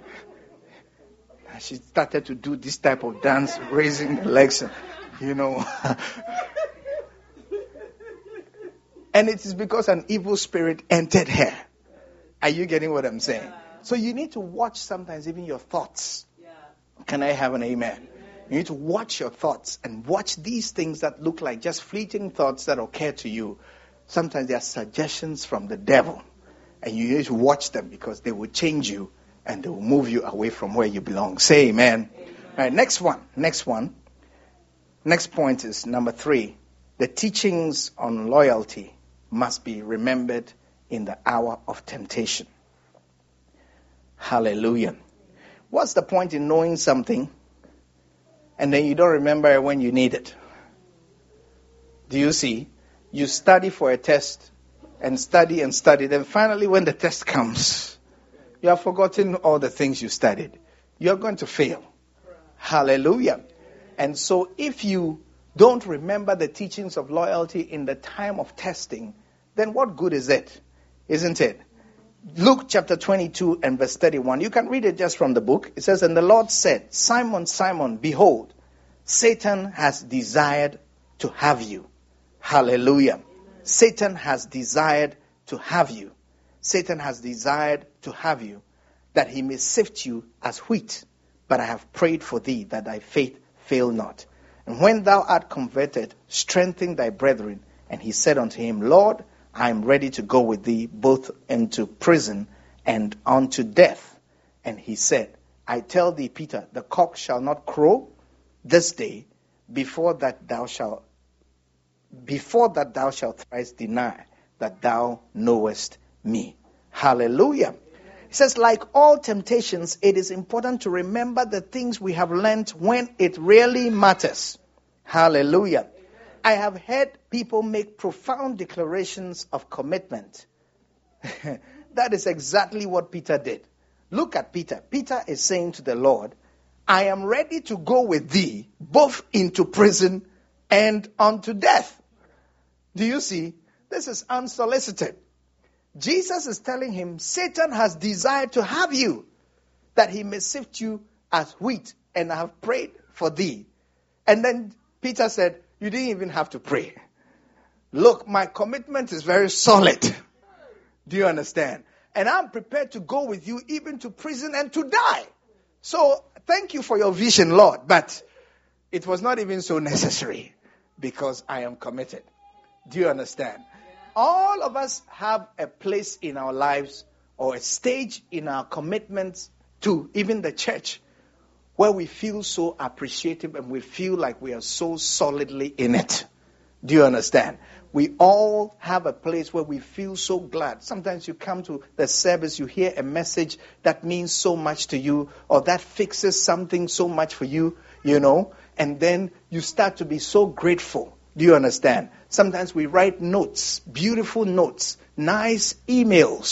She started to do this type of dance, raising the legs, you know. And it is because an evil spirit entered her. Are you getting what I'm saying? So you need to watch sometimes even your thoughts. Can I have an amen? You need to watch your thoughts and watch these things that look like just fleeting thoughts that occur to you. Sometimes they are suggestions from the devil. And you need to watch them because they will change you and they will move you away from where you belong. Say amen. Amen. All right, next one. Next one. Next point is number three. The teachings on loyalty must be remembered in the hour of temptation. Hallelujah. What's the point in knowing something and then you don't remember it when you need it? Do you see? You study for a test and study and study. Then finally when the test comes, you have forgotten all the things you studied. You're going to fail. Hallelujah. And so if you don't remember the teachings of loyalty in the time of testing, then what good is it? Isn't it? Luke chapter twenty-two and verse thirty-one. You can read it just from the book. It says, "And the Lord said, Simon, Simon, behold, Satan has desired to have you." Hallelujah. Satan has desired to have you. Satan has desired to have you, that he may sift you as wheat. But I have prayed for thee, that thy faith fail not. And when thou art converted, strengthen thy brethren. And he said unto him, Lord, I am ready to go with thee both into prison and unto death. And he said, I tell thee, Peter, the cock shall not crow this day before that thou shalt before that thou shalt thrice deny that thou knowest me. Hallelujah. He says, like all temptations, it is important to remember the things we have learned when it really matters. Hallelujah. I have heard people make profound declarations of commitment. That is exactly what Peter did. Look at Peter. Peter is saying to the Lord, I am ready to go with thee both into prison and unto death. Do you see? This is unsolicited. Jesus is telling him, Satan has desired to have you, that he may sift you as wheat, and I have prayed for thee. And then Peter said, you didn't even have to pray. Look, my commitment is very solid. Do you understand? And I'm prepared to go with you even to prison and to die. So thank you for your vision, Lord. But it was not even so necessary because I am committed. Do you understand? All of us have a place in our lives or a stage in our commitments to even the church where we feel so appreciative and we feel like we are so solidly in it. Do you understand? We all have a place where we feel so glad. Sometimes you come to the service, you hear a message that means so much to you or that fixes something so much for you, you know, and then you start to be so grateful. Do you understand? Sometimes we write notes, beautiful notes, nice emails,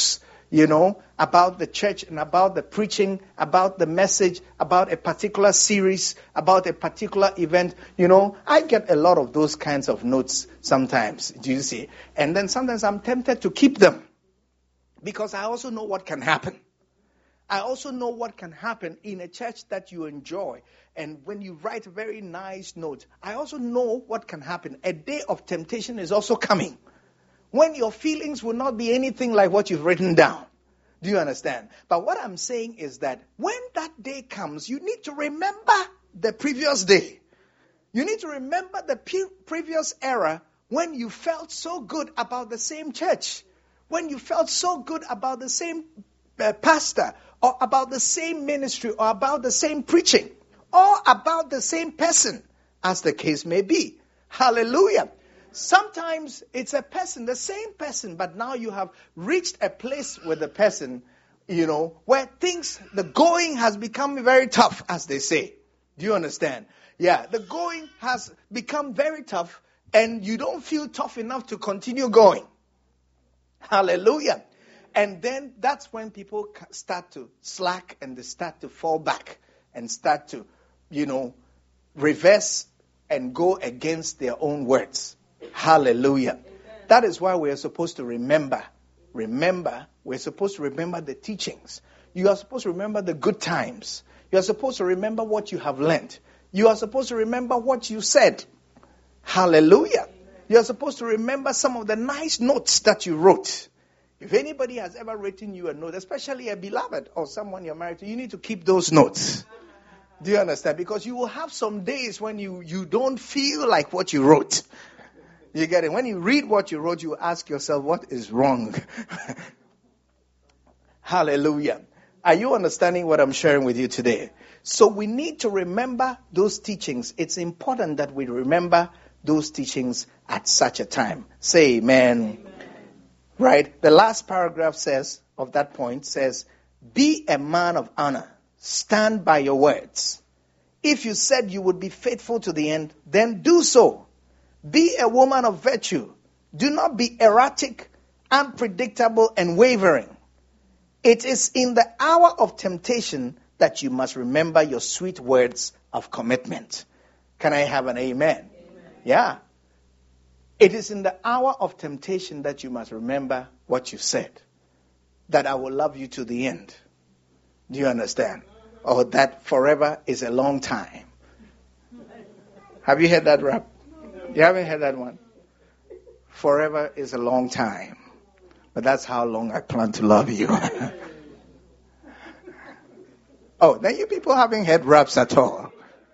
you know, about the church and about the preaching, about the message, about a particular series, about a particular event, you know, I get a lot of those kinds of notes sometimes, do you see? And then sometimes I'm tempted to keep them because I also know what can happen. I also know what can happen in a church that you enjoy. And when you write a very nice note, I also know what can happen. A day of temptation is also coming, when your feelings will not be anything like what you've written down. Do you understand? But what I'm saying is that when that day comes, you need to remember the previous day. You need to remember the pre- previous era when you felt so good about the same church, when you felt so good about the same uh, pastor, or about the same ministry, or about the same preaching, or about the same person, as the case may be. Hallelujah. Sometimes it's a person, the same person, but now you have reached a place with the person, you know, where things, the going has become very tough, as they say. Do you understand? Yeah, the going has become very tough, and you don't feel tough enough to continue going. Hallelujah. And then that's when people start to slack and they start to fall back and start to, you know, reverse and go against their own words. Hallelujah. Amen. That is why we are supposed to remember. Remember, we're supposed to remember the teachings. You are supposed to remember the good times. You are supposed to remember what you have learned. You are supposed to remember what you said. Hallelujah. Amen. You are supposed to remember some of the nice notes that you wrote. If anybody has ever written you a note, especially a beloved or someone you're married to, you need to keep those notes. Do you understand? Because you will have some days when you, you don't feel like what you wrote. You get it? When you read what you wrote, you ask yourself, what is wrong? Hallelujah. Are you understanding what I'm sharing with you today? So we need to remember those teachings. It's important that we remember those teachings at such a time. Say amen. Amen. Right? The last paragraph says, of that point, says, be a man of honor. Stand by your words. If you said you would be faithful to the end, then do so. Be a woman of virtue. Do not be erratic, unpredictable, and wavering. It is in the hour of temptation that you must remember your sweet words of commitment. Can I have an amen? Amen. Yeah. It is in the hour of temptation that you must remember what you said. That I will love you to the end. Do you understand? Or that forever is a long time. Have you heard that rap? You haven't heard that one? Forever is a long time. But that's how long I plan to love you. Oh, then you people haven't heard raps at all.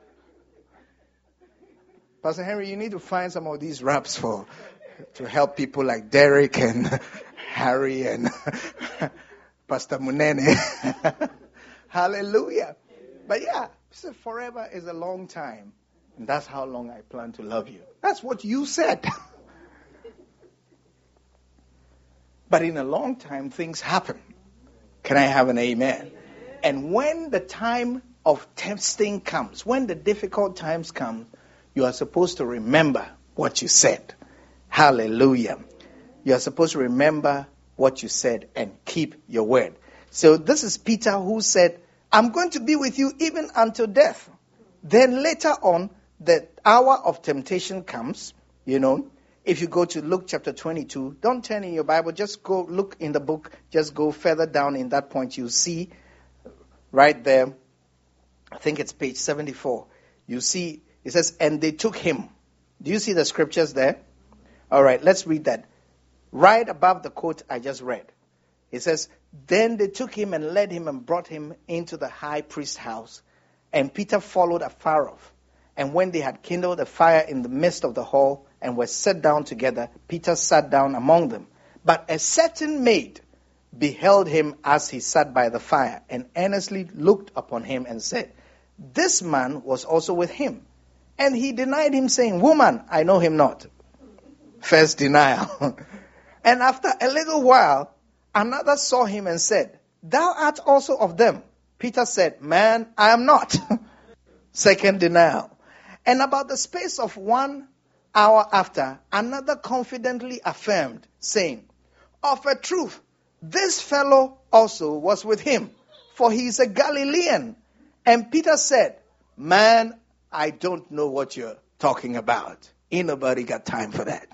Pastor Henry, you need to find some of these raps for to help people like Derek and Harry and Pastor Munene. Hallelujah. But yeah, so forever is a long time. And that's how long I plan to love you. That's what you said. But in a long time, things happen. Can I have an amen? And when the time of testing comes, when the difficult times come, you are supposed to remember what you said. Hallelujah. You are supposed to remember what you said and keep your word. So this is Peter who said, I'm going to be with you even until death. Then later on, the hour of temptation comes, you know. If you go to Luke chapter twenty-two, don't turn in your Bible, just go look in the book, just go further down in that point. You see right there, I think it's page seventy-four. You see, it says, and they took him. Do you see the scriptures there? All right, let's read that. Right above the quote I just read. It says, then they took him and led him and brought him into the high priest's house. And Peter followed afar off. And when they had kindled a fire in the midst of the hall and were set down together, Peter sat down among them. But a certain maid beheld him as he sat by the fire and earnestly looked upon him and said, this man was also with him. And he denied him, saying, woman, I know him not. First denial. And after a little while, another saw him and said, thou art also of them. Peter said, man, I am not. Second denial. And about the space of one hour after, another confidently affirmed, saying, of a truth, this fellow also was with him, for he is a Galilean. And Peter said, man, I don't know what you're talking about. Ain't nobody got time for that.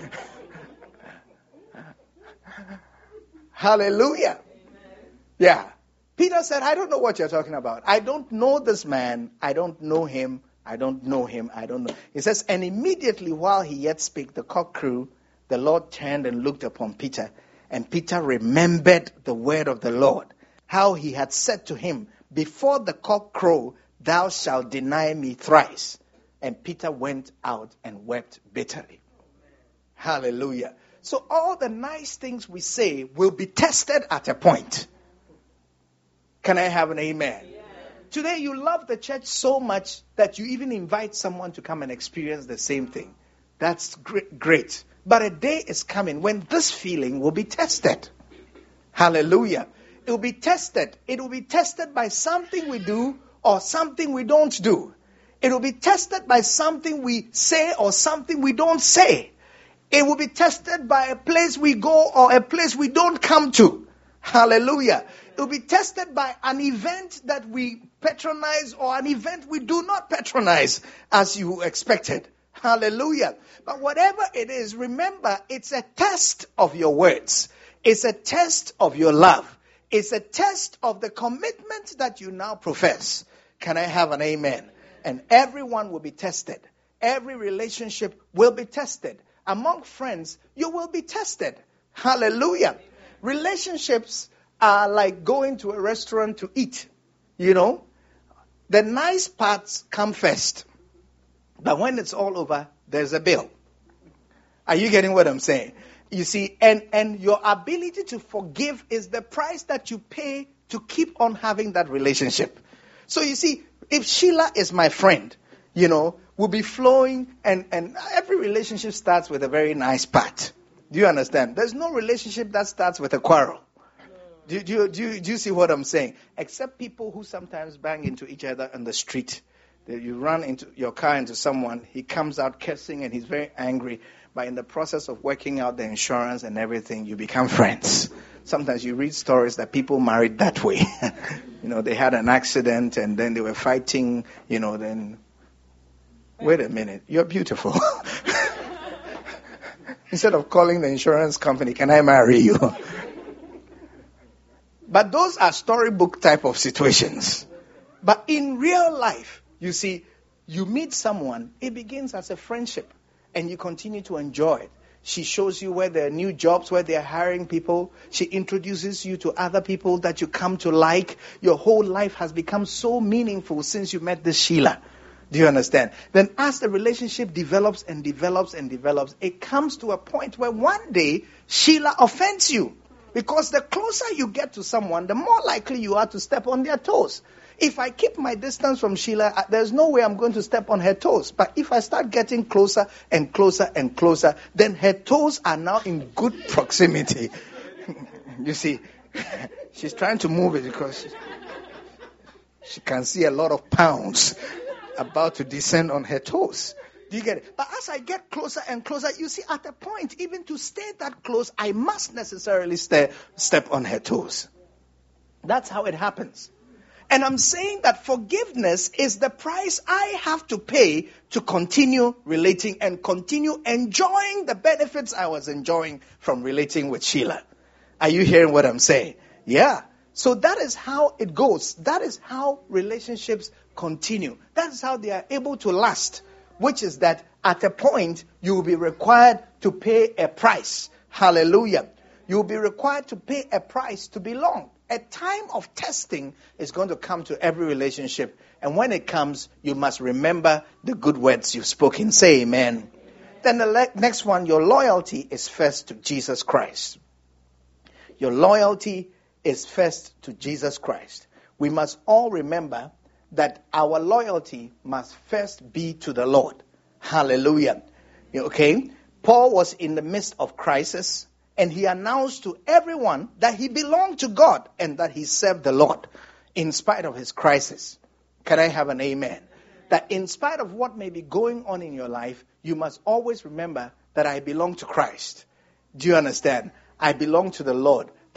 Hallelujah. Yeah. Peter said, I don't know what you're talking about. I don't know this man. I don't know him. I don't know him. I don't know. He says, and immediately while he yet spake, the cock crew, the Lord turned and looked upon Peter. And Peter remembered the word of the Lord, how he had said to him, before the cock crow, thou shalt deny me thrice. And Peter went out and wept bitterly. Hallelujah. So all the nice things we say will be tested at a point. Can I have an amen? Yeah. Today you love the church so much that you even invite someone to come and experience the same thing. That's great. great. But a day is coming when this feeling will be tested. Hallelujah. It will be tested. It will be tested by something we do or something we don't do. It will be tested by something we say or something we don't say. It will be tested by a place we go or a place we don't come to. Hallelujah. It will be tested by an event that we patronize or an event we do not patronize as you expected. Hallelujah. But whatever it is, remember, it's a test of your words. It's a test of your love. It's a test of the commitment that you now profess. Can I have an amen? And everyone will be tested. Every relationship will be tested. Among friends, you will be tested. Hallelujah. Relationships are like going to a restaurant to eat. You know, the nice parts come first. But when it's all over, there's a bill. Are you getting what I'm saying? You see, and, and your ability to forgive is the price that you pay to keep on having that relationship. So you see, if Sheila is my friend, you know, we'll be flowing, and, and every relationship starts with a very nice part. Do you understand? There's no relationship that starts with a quarrel. Do, do, do, you, do you see what I'm saying? Except people who sometimes bang into each other on the street. You run into your car into someone, he comes out cursing and he's very angry. But in the process of working out the insurance and everything, you become friends. Sometimes you read stories that people married that way. You know, they had an accident and then they were fighting, you know, then, wait a minute, you're beautiful. Instead of calling the insurance company, can I marry you? But those are storybook type of situations. But in real life, you see, you meet someone, it begins as a friendship, and you continue to enjoy it. She shows you where there are new jobs, where they are hiring people. She introduces you to other people that you come to like. Your whole life has become so meaningful since you met this Sheila. Do you understand? Then as the relationship develops and develops and develops, it comes to a point where one day Sheila offends you. Because the closer you get to someone, the more likely you are to step on their toes. If I keep my distance from Sheila, there's no way I'm going to step on her toes. But if I start getting closer and closer and closer, then her toes are now in good proximity. You see, she's trying to move it because she can see a lot of pounds about to descend on her toes. Do you get it? But as I get closer and closer, you see, at a point, even to stay that close, I must necessarily stay, step on her toes. That's how it happens. And I'm saying that forgiveness is the price I have to pay to continue relating and continue enjoying the benefits I was enjoying from relating with Sheila. Are you hearing what I'm saying? Yeah. So that is how it goes. That is how relationships continue. That is how they are able to last. Which is that at a point, you will be required to pay a price. Hallelujah. You will be required to pay a price to belong. A time of testing is going to come to every relationship. And when it comes, you must remember the good words you've spoken. Say amen. Then the le- next one, your loyalty is first to Jesus Christ. Your loyalty is first to Jesus Christ. We must all remember that our loyalty must first be to the Lord. Hallelujah. Okay? Paul was in the midst of crisis, and he announced to everyone that he belonged to God and that he served the Lord in spite of his crisis. Can I have an amen? That in spite of what may be going on in your life, you must always remember that I belong to Christ. Do you understand? I belong to the Lord.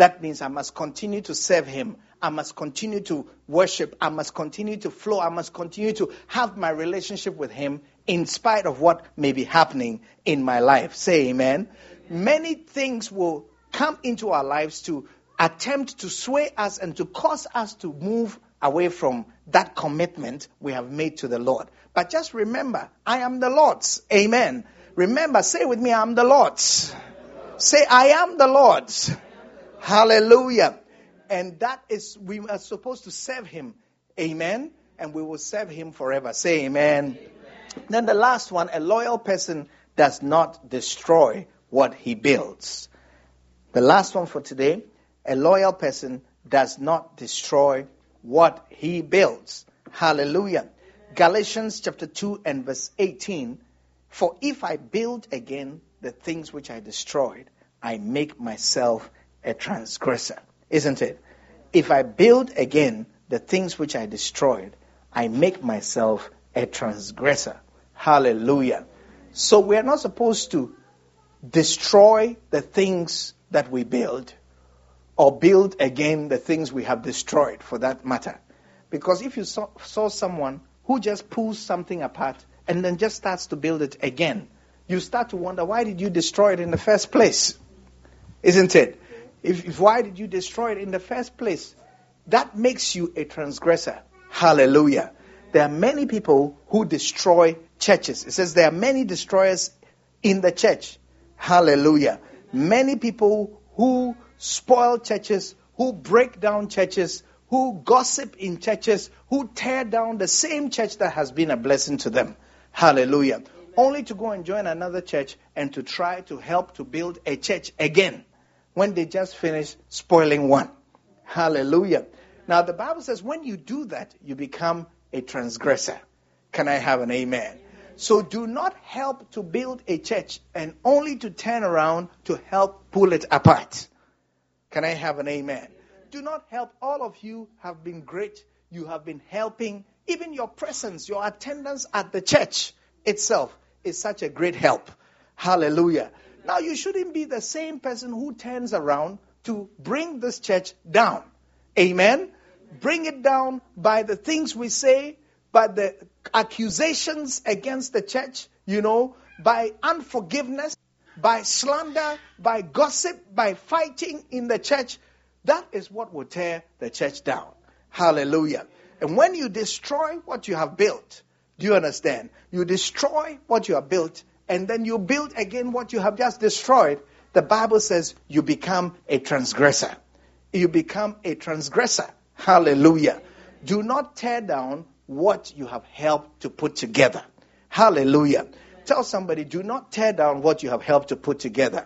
That means I must continue to serve him. I must continue to worship. I must continue to flow. I must continue to have my relationship with him in spite of what may be happening in my life. Say amen. Many things will come into our lives to attempt to sway us and to cause us to move away from that commitment we have made to the Lord. But just remember, I am the Lord's. Amen. Remember, say with me, I am the Lord's. Say, I am the Lord's. Hallelujah. And that is, we are supposed to serve him. Amen. And we will serve him forever. Say amen. Amen. Then the last one, a loyal person does not destroy what he builds. The last one for today, a loyal person does not destroy what he builds. Hallelujah. Galatians chapter two and verse eighteen. For if I build again the things which I destroyed, I make myself a transgressor. Isn't it? If I build again the things which I destroyed, I make myself a transgressor. Hallelujah. So we are not supposed to destroy the things that we build, or build again the things we have destroyed, for that matter. Because if you saw, saw someone who just pulls something apart and then just starts to build it again, you start to wonder, why did you destroy it in the first place? Isn't it? If, if why did you destroy it in the first place? That makes you a transgressor. Hallelujah. There are many people who destroy churches. It says there are many destroyers in the church. Hallelujah. Many people who spoil churches, who break down churches, who gossip in churches, who tear down the same church that has been a blessing to them. Hallelujah. Only to go and join another church and to try to help to build a church again when they just finished spoiling one. Hallelujah. Now the Bible says when you do that, you become a transgressor. Can I have an amen? So do not help to build a church and only to turn around to help pull it apart. Can I have an amen? Do not help. All of you have been great. You have been helping. Even your presence, your attendance at the church itself is such a great help. Hallelujah. Now you shouldn't be the same person who turns around to bring this church down. Amen. Bring it down by the things we say, by the accusations against the church, you know, by unforgiveness, by slander, by gossip, by fighting in the church. That is what will tear the church down. Hallelujah. And when you destroy what you have built, do you understand? You destroy what you have built, and then you build again what you have just destroyed. The Bible says you become a transgressor. You become a transgressor. Hallelujah. Do not tear down what you have helped to put together. Hallelujah. Tell somebody, do not tear down what you have helped to put together.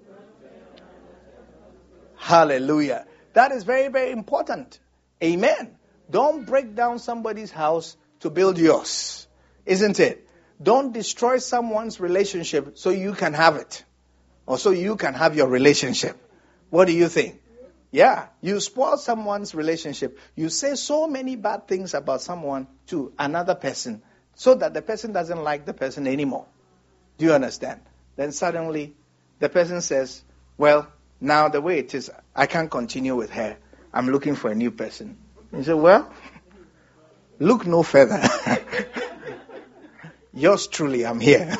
Hallelujah. That is very, very important. Amen. Don't break down somebody's house to build yours. Isn't it? Don't destroy someone's relationship so you can have it. Or so you can have your relationship. What do you think? Yeah, you spoil someone's relationship. You say so many bad things about someone to another person so that the person doesn't like the person anymore. Do you understand? Then suddenly the person says, well, now the way it is, I can't continue with her. I'm looking for a new person. You say, well, look no further. Yours truly, I'm here.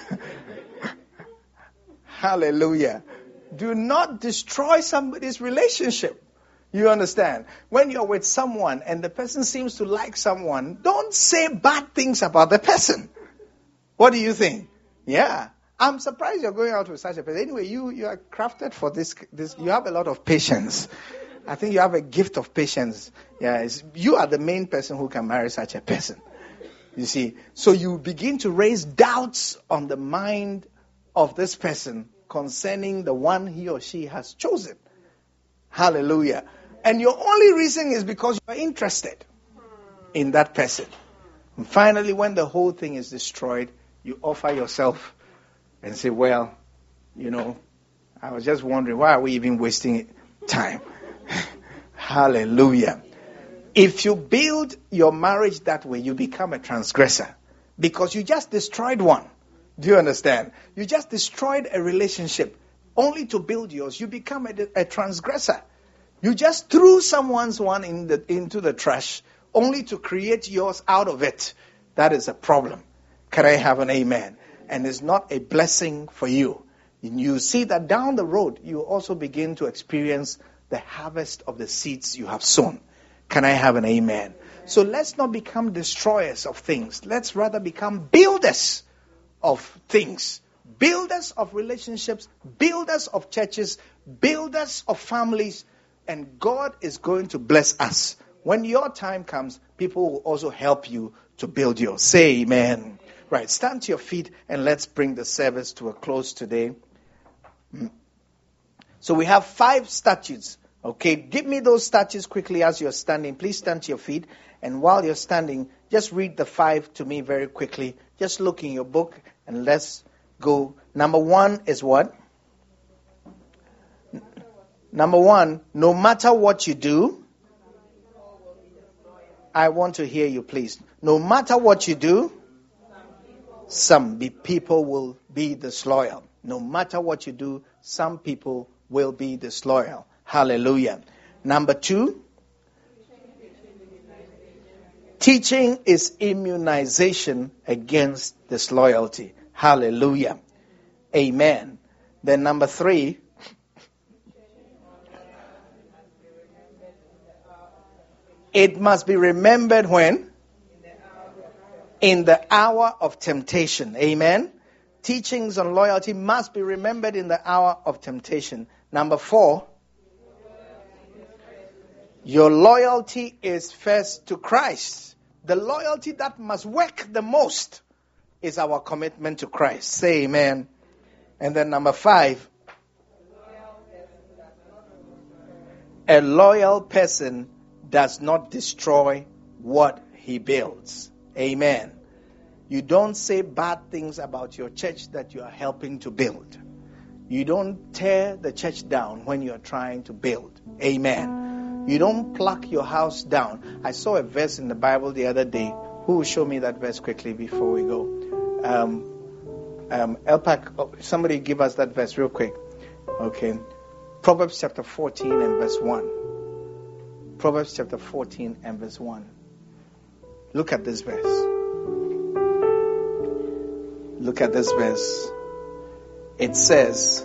Hallelujah. Do not destroy somebody's relationship. You understand? When you're with someone and the person seems to like someone, don't say bad things about the person. What do you think? Yeah. I'm surprised you're going out with such a person. Anyway, you, you are crafted for this, this. You have a lot of patience. I think you have a gift of patience. Yeah, it's, you are the main person who can marry such a person. You see, so you begin to raise doubts on the mind of this person concerning the one he or she has chosen. Hallelujah. And your only reason is because you are interested in that person. And finally, when the whole thing is destroyed, you offer yourself and say, well, you know, I was just wondering, why are we even wasting time? Hallelujah. If you build your marriage that way, you become a transgressor because you just destroyed one. Do you understand? You just destroyed a relationship only to build yours. You become a, a transgressor. You just threw someone's one in the, into the trash only to create yours out of it. That is a problem. Can I have an amen? And it's not a blessing for you. You see that down the road, you also begin to experience the harvest of the seeds you have sown. Can I have an amen? So let's not become destroyers of things. Let's rather become builders of things. Builders of relationships, builders of churches, builders of families. And God is going to bless us. When your time comes, people will also help you to build yours. Say amen. Right, stand to your feet and let's bring the service to a close today. So we have five statutes. Okay, give me those statutes quickly as you're standing. Please stand to your feet. And while you're standing, just read the five to me very quickly. Just look in your book and let's go. Number one is what? Number one, no matter what you do, I want to hear you, please. No matter what you do, some be people will be disloyal. No matter what you do, some people will be disloyal. Hallelujah. Number two, teaching is immunization against disloyalty. Hallelujah. Amen. Then number three, it must be remembered when? In the hour of temptation. Amen. Teachings on loyalty must be remembered in the hour of temptation. Number four, your loyalty is first to Christ. The loyalty that must work the most is our commitment to Christ. Say amen. And then number five, a loyal person does not destroy what he builds. Amen. You don't say bad things about your church that you are helping to build. You don't tear the church down when you are trying to build. Amen. You don't pluck your house down. I saw a verse in the Bible the other day. Who will show me that verse quickly before we go? Um, um, Elpak, oh, somebody give us that verse real quick. Okay. Proverbs chapter fourteen and verse one. Proverbs chapter fourteen and verse one. Look at this verse. Look at this verse. It says,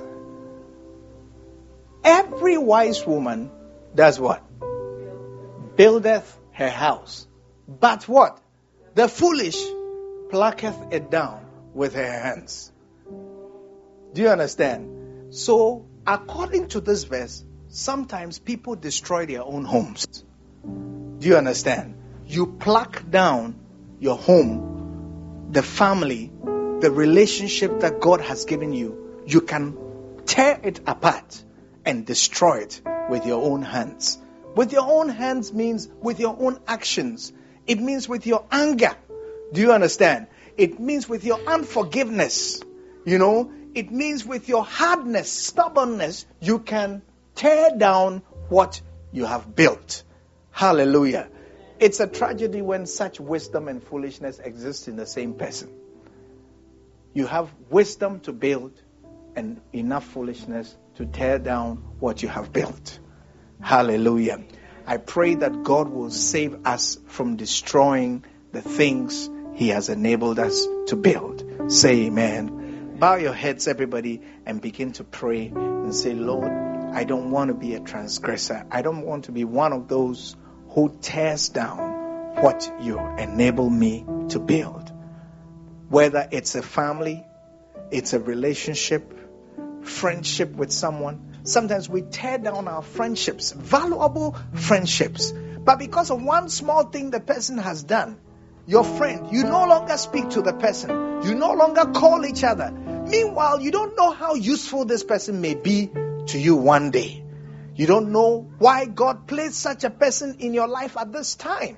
every wise woman does what? Buildeth her house. But what? The foolish plucketh it down with her hands. Do you understand? So, according to this verse, sometimes people destroy their own homes. Do you understand? You pluck down your home, the family, the relationship that God has given you. You can tear it apart and destroy it with your own hands. With your own hands means with your own actions. It means with your anger. Do you understand? It means with your unforgiveness. You know, it means with your hardness, stubbornness, you can tear down what you have built. Hallelujah. It's a tragedy when such wisdom and foolishness exist in the same person. You have wisdom to build and enough foolishness to tear down what you have built. Hallelujah. I pray that God will save us from destroying the things He has enabled us to build. Say amen. Bow your heads, everybody, and begin to pray and say, Lord, I don't want to be a transgressor. I don't want to be one of those who tears down what you enable me to build. Whether it's a family, it's a relationship, friendship with someone. Sometimes we tear down our friendships, valuable friendships. But because of one small thing the person has done, your friend, you no longer speak to the person. You no longer call each other. Meanwhile, you don't know how useful this person may be to you one day. You don't know why God placed such a person in your life at this time.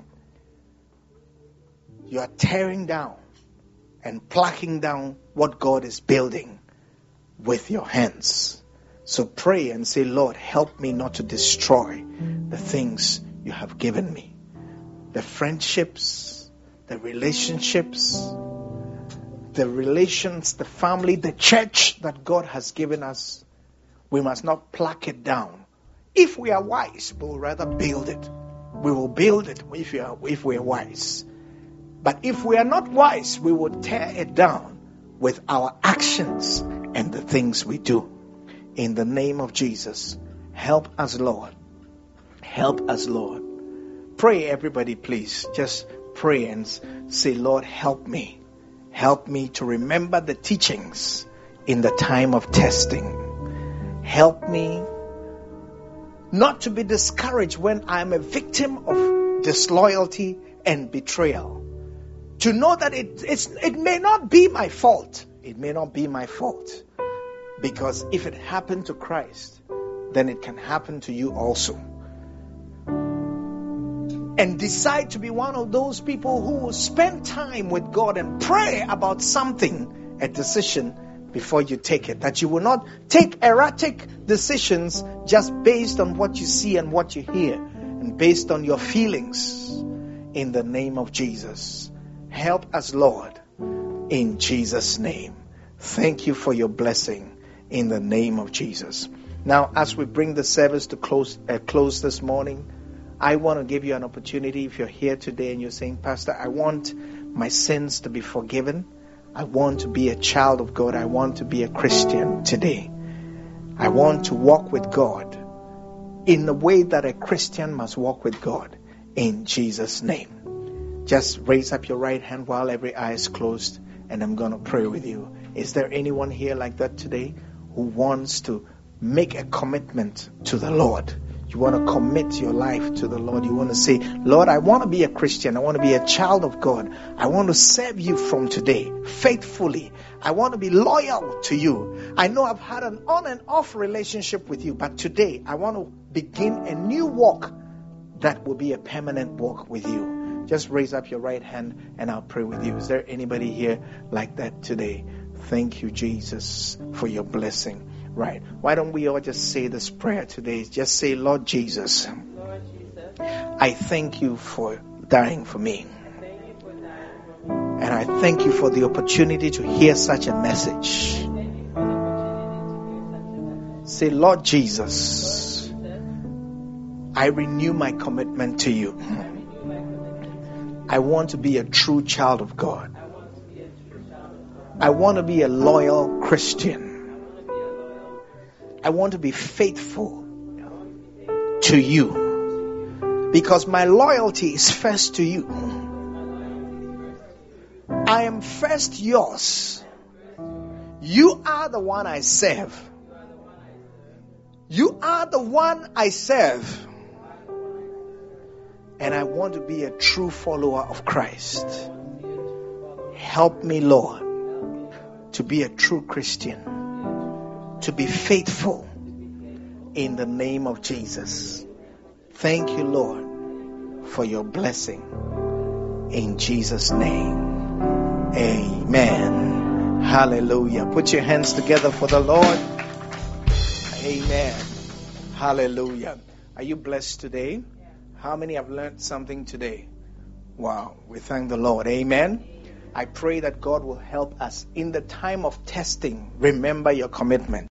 You are tearing down and plucking down what God is building with your hands. So pray and say, Lord, help me not to destroy the things you have given me. The friendships, the relationships, the relations, the family, the church that God has given us. We must not pluck it down If we are wise, we will rather build it. We will build it if we are, if we are wise. But if we are not wise, we will tear it down with our actions and the things we do. In the name of Jesus, help us, Lord. Help us, Lord. Pray, everybody, please. Just pray and say, Lord, help me. Help me to remember the teachings in the time of testing. Help me not to be discouraged when I am a victim of disloyalty and betrayal. To know that it, it's, it may not be my fault. It may not be my fault. Because if it happened to Christ, then it can happen to you also. And decide to be one of those people who will spend time with God and pray about something, a decision, before you take it. That you will not take erratic decisions just based on what you see and what you hear and based on your feelings. In the name of Jesus. Help us, Lord, in Jesus' name. Thank you for your blessing in the name of Jesus. Now, as we bring the service to close, uh, close this morning, I want to give you an opportunity. If you're here today and you're saying, Pastor, I want my sins to be forgiven. I want to be a child of God. I want to be a Christian today. I want to walk with God in the way that a Christian must walk with God. In Jesus' name. Just raise up your right hand while every eye is closed, and I'm going to pray with you. Is there anyone here like that today who wants to make a commitment to the Lord? You want to commit your life to the Lord. You want to say, Lord, I want to be a Christian. I want to be a child of God. I want to serve you from today faithfully. I want to be loyal to you. I know I've had an on and off relationship with you, but today I want to begin a new walk that will be a permanent walk with you. Just raise up your right hand and I'll pray with you. Is there anybody here like that today? Thank you, Jesus, for your blessing. Right. Why don't we all just say this prayer today? Just say, Lord Jesus, Lord Jesus, I thank you for dying for me. thank you for dying for me. And I thank you for the opportunity to hear such a message. Thank you for the opportunity to hear such a message. Say, Lord Jesus, Lord Jesus, I renew my commitment to you. I renew my commitment. I want to be a true child of God. I want to be a true child of God. I want to be a loyal Christian. I want to be a loyal Christian. I want to be faithful I want to be faithful to you. to you. Because my loyalty is first to you. My loyalty is first to you. I am first yours. You are the one I serve. You are the one I serve. You are the one I serve. And I want to be a true follower of Christ. Help me, Lord, to be a true Christian, to be faithful in the name of Jesus. Thank you, Lord, for your blessing. In Jesus' name, amen. Hallelujah. Put your hands together for the Lord. Amen. Hallelujah. Are you blessed today? How many have learned something today? Wow. We thank the Lord. Amen. I pray that God will help us in the time of testing. Remember your commitment.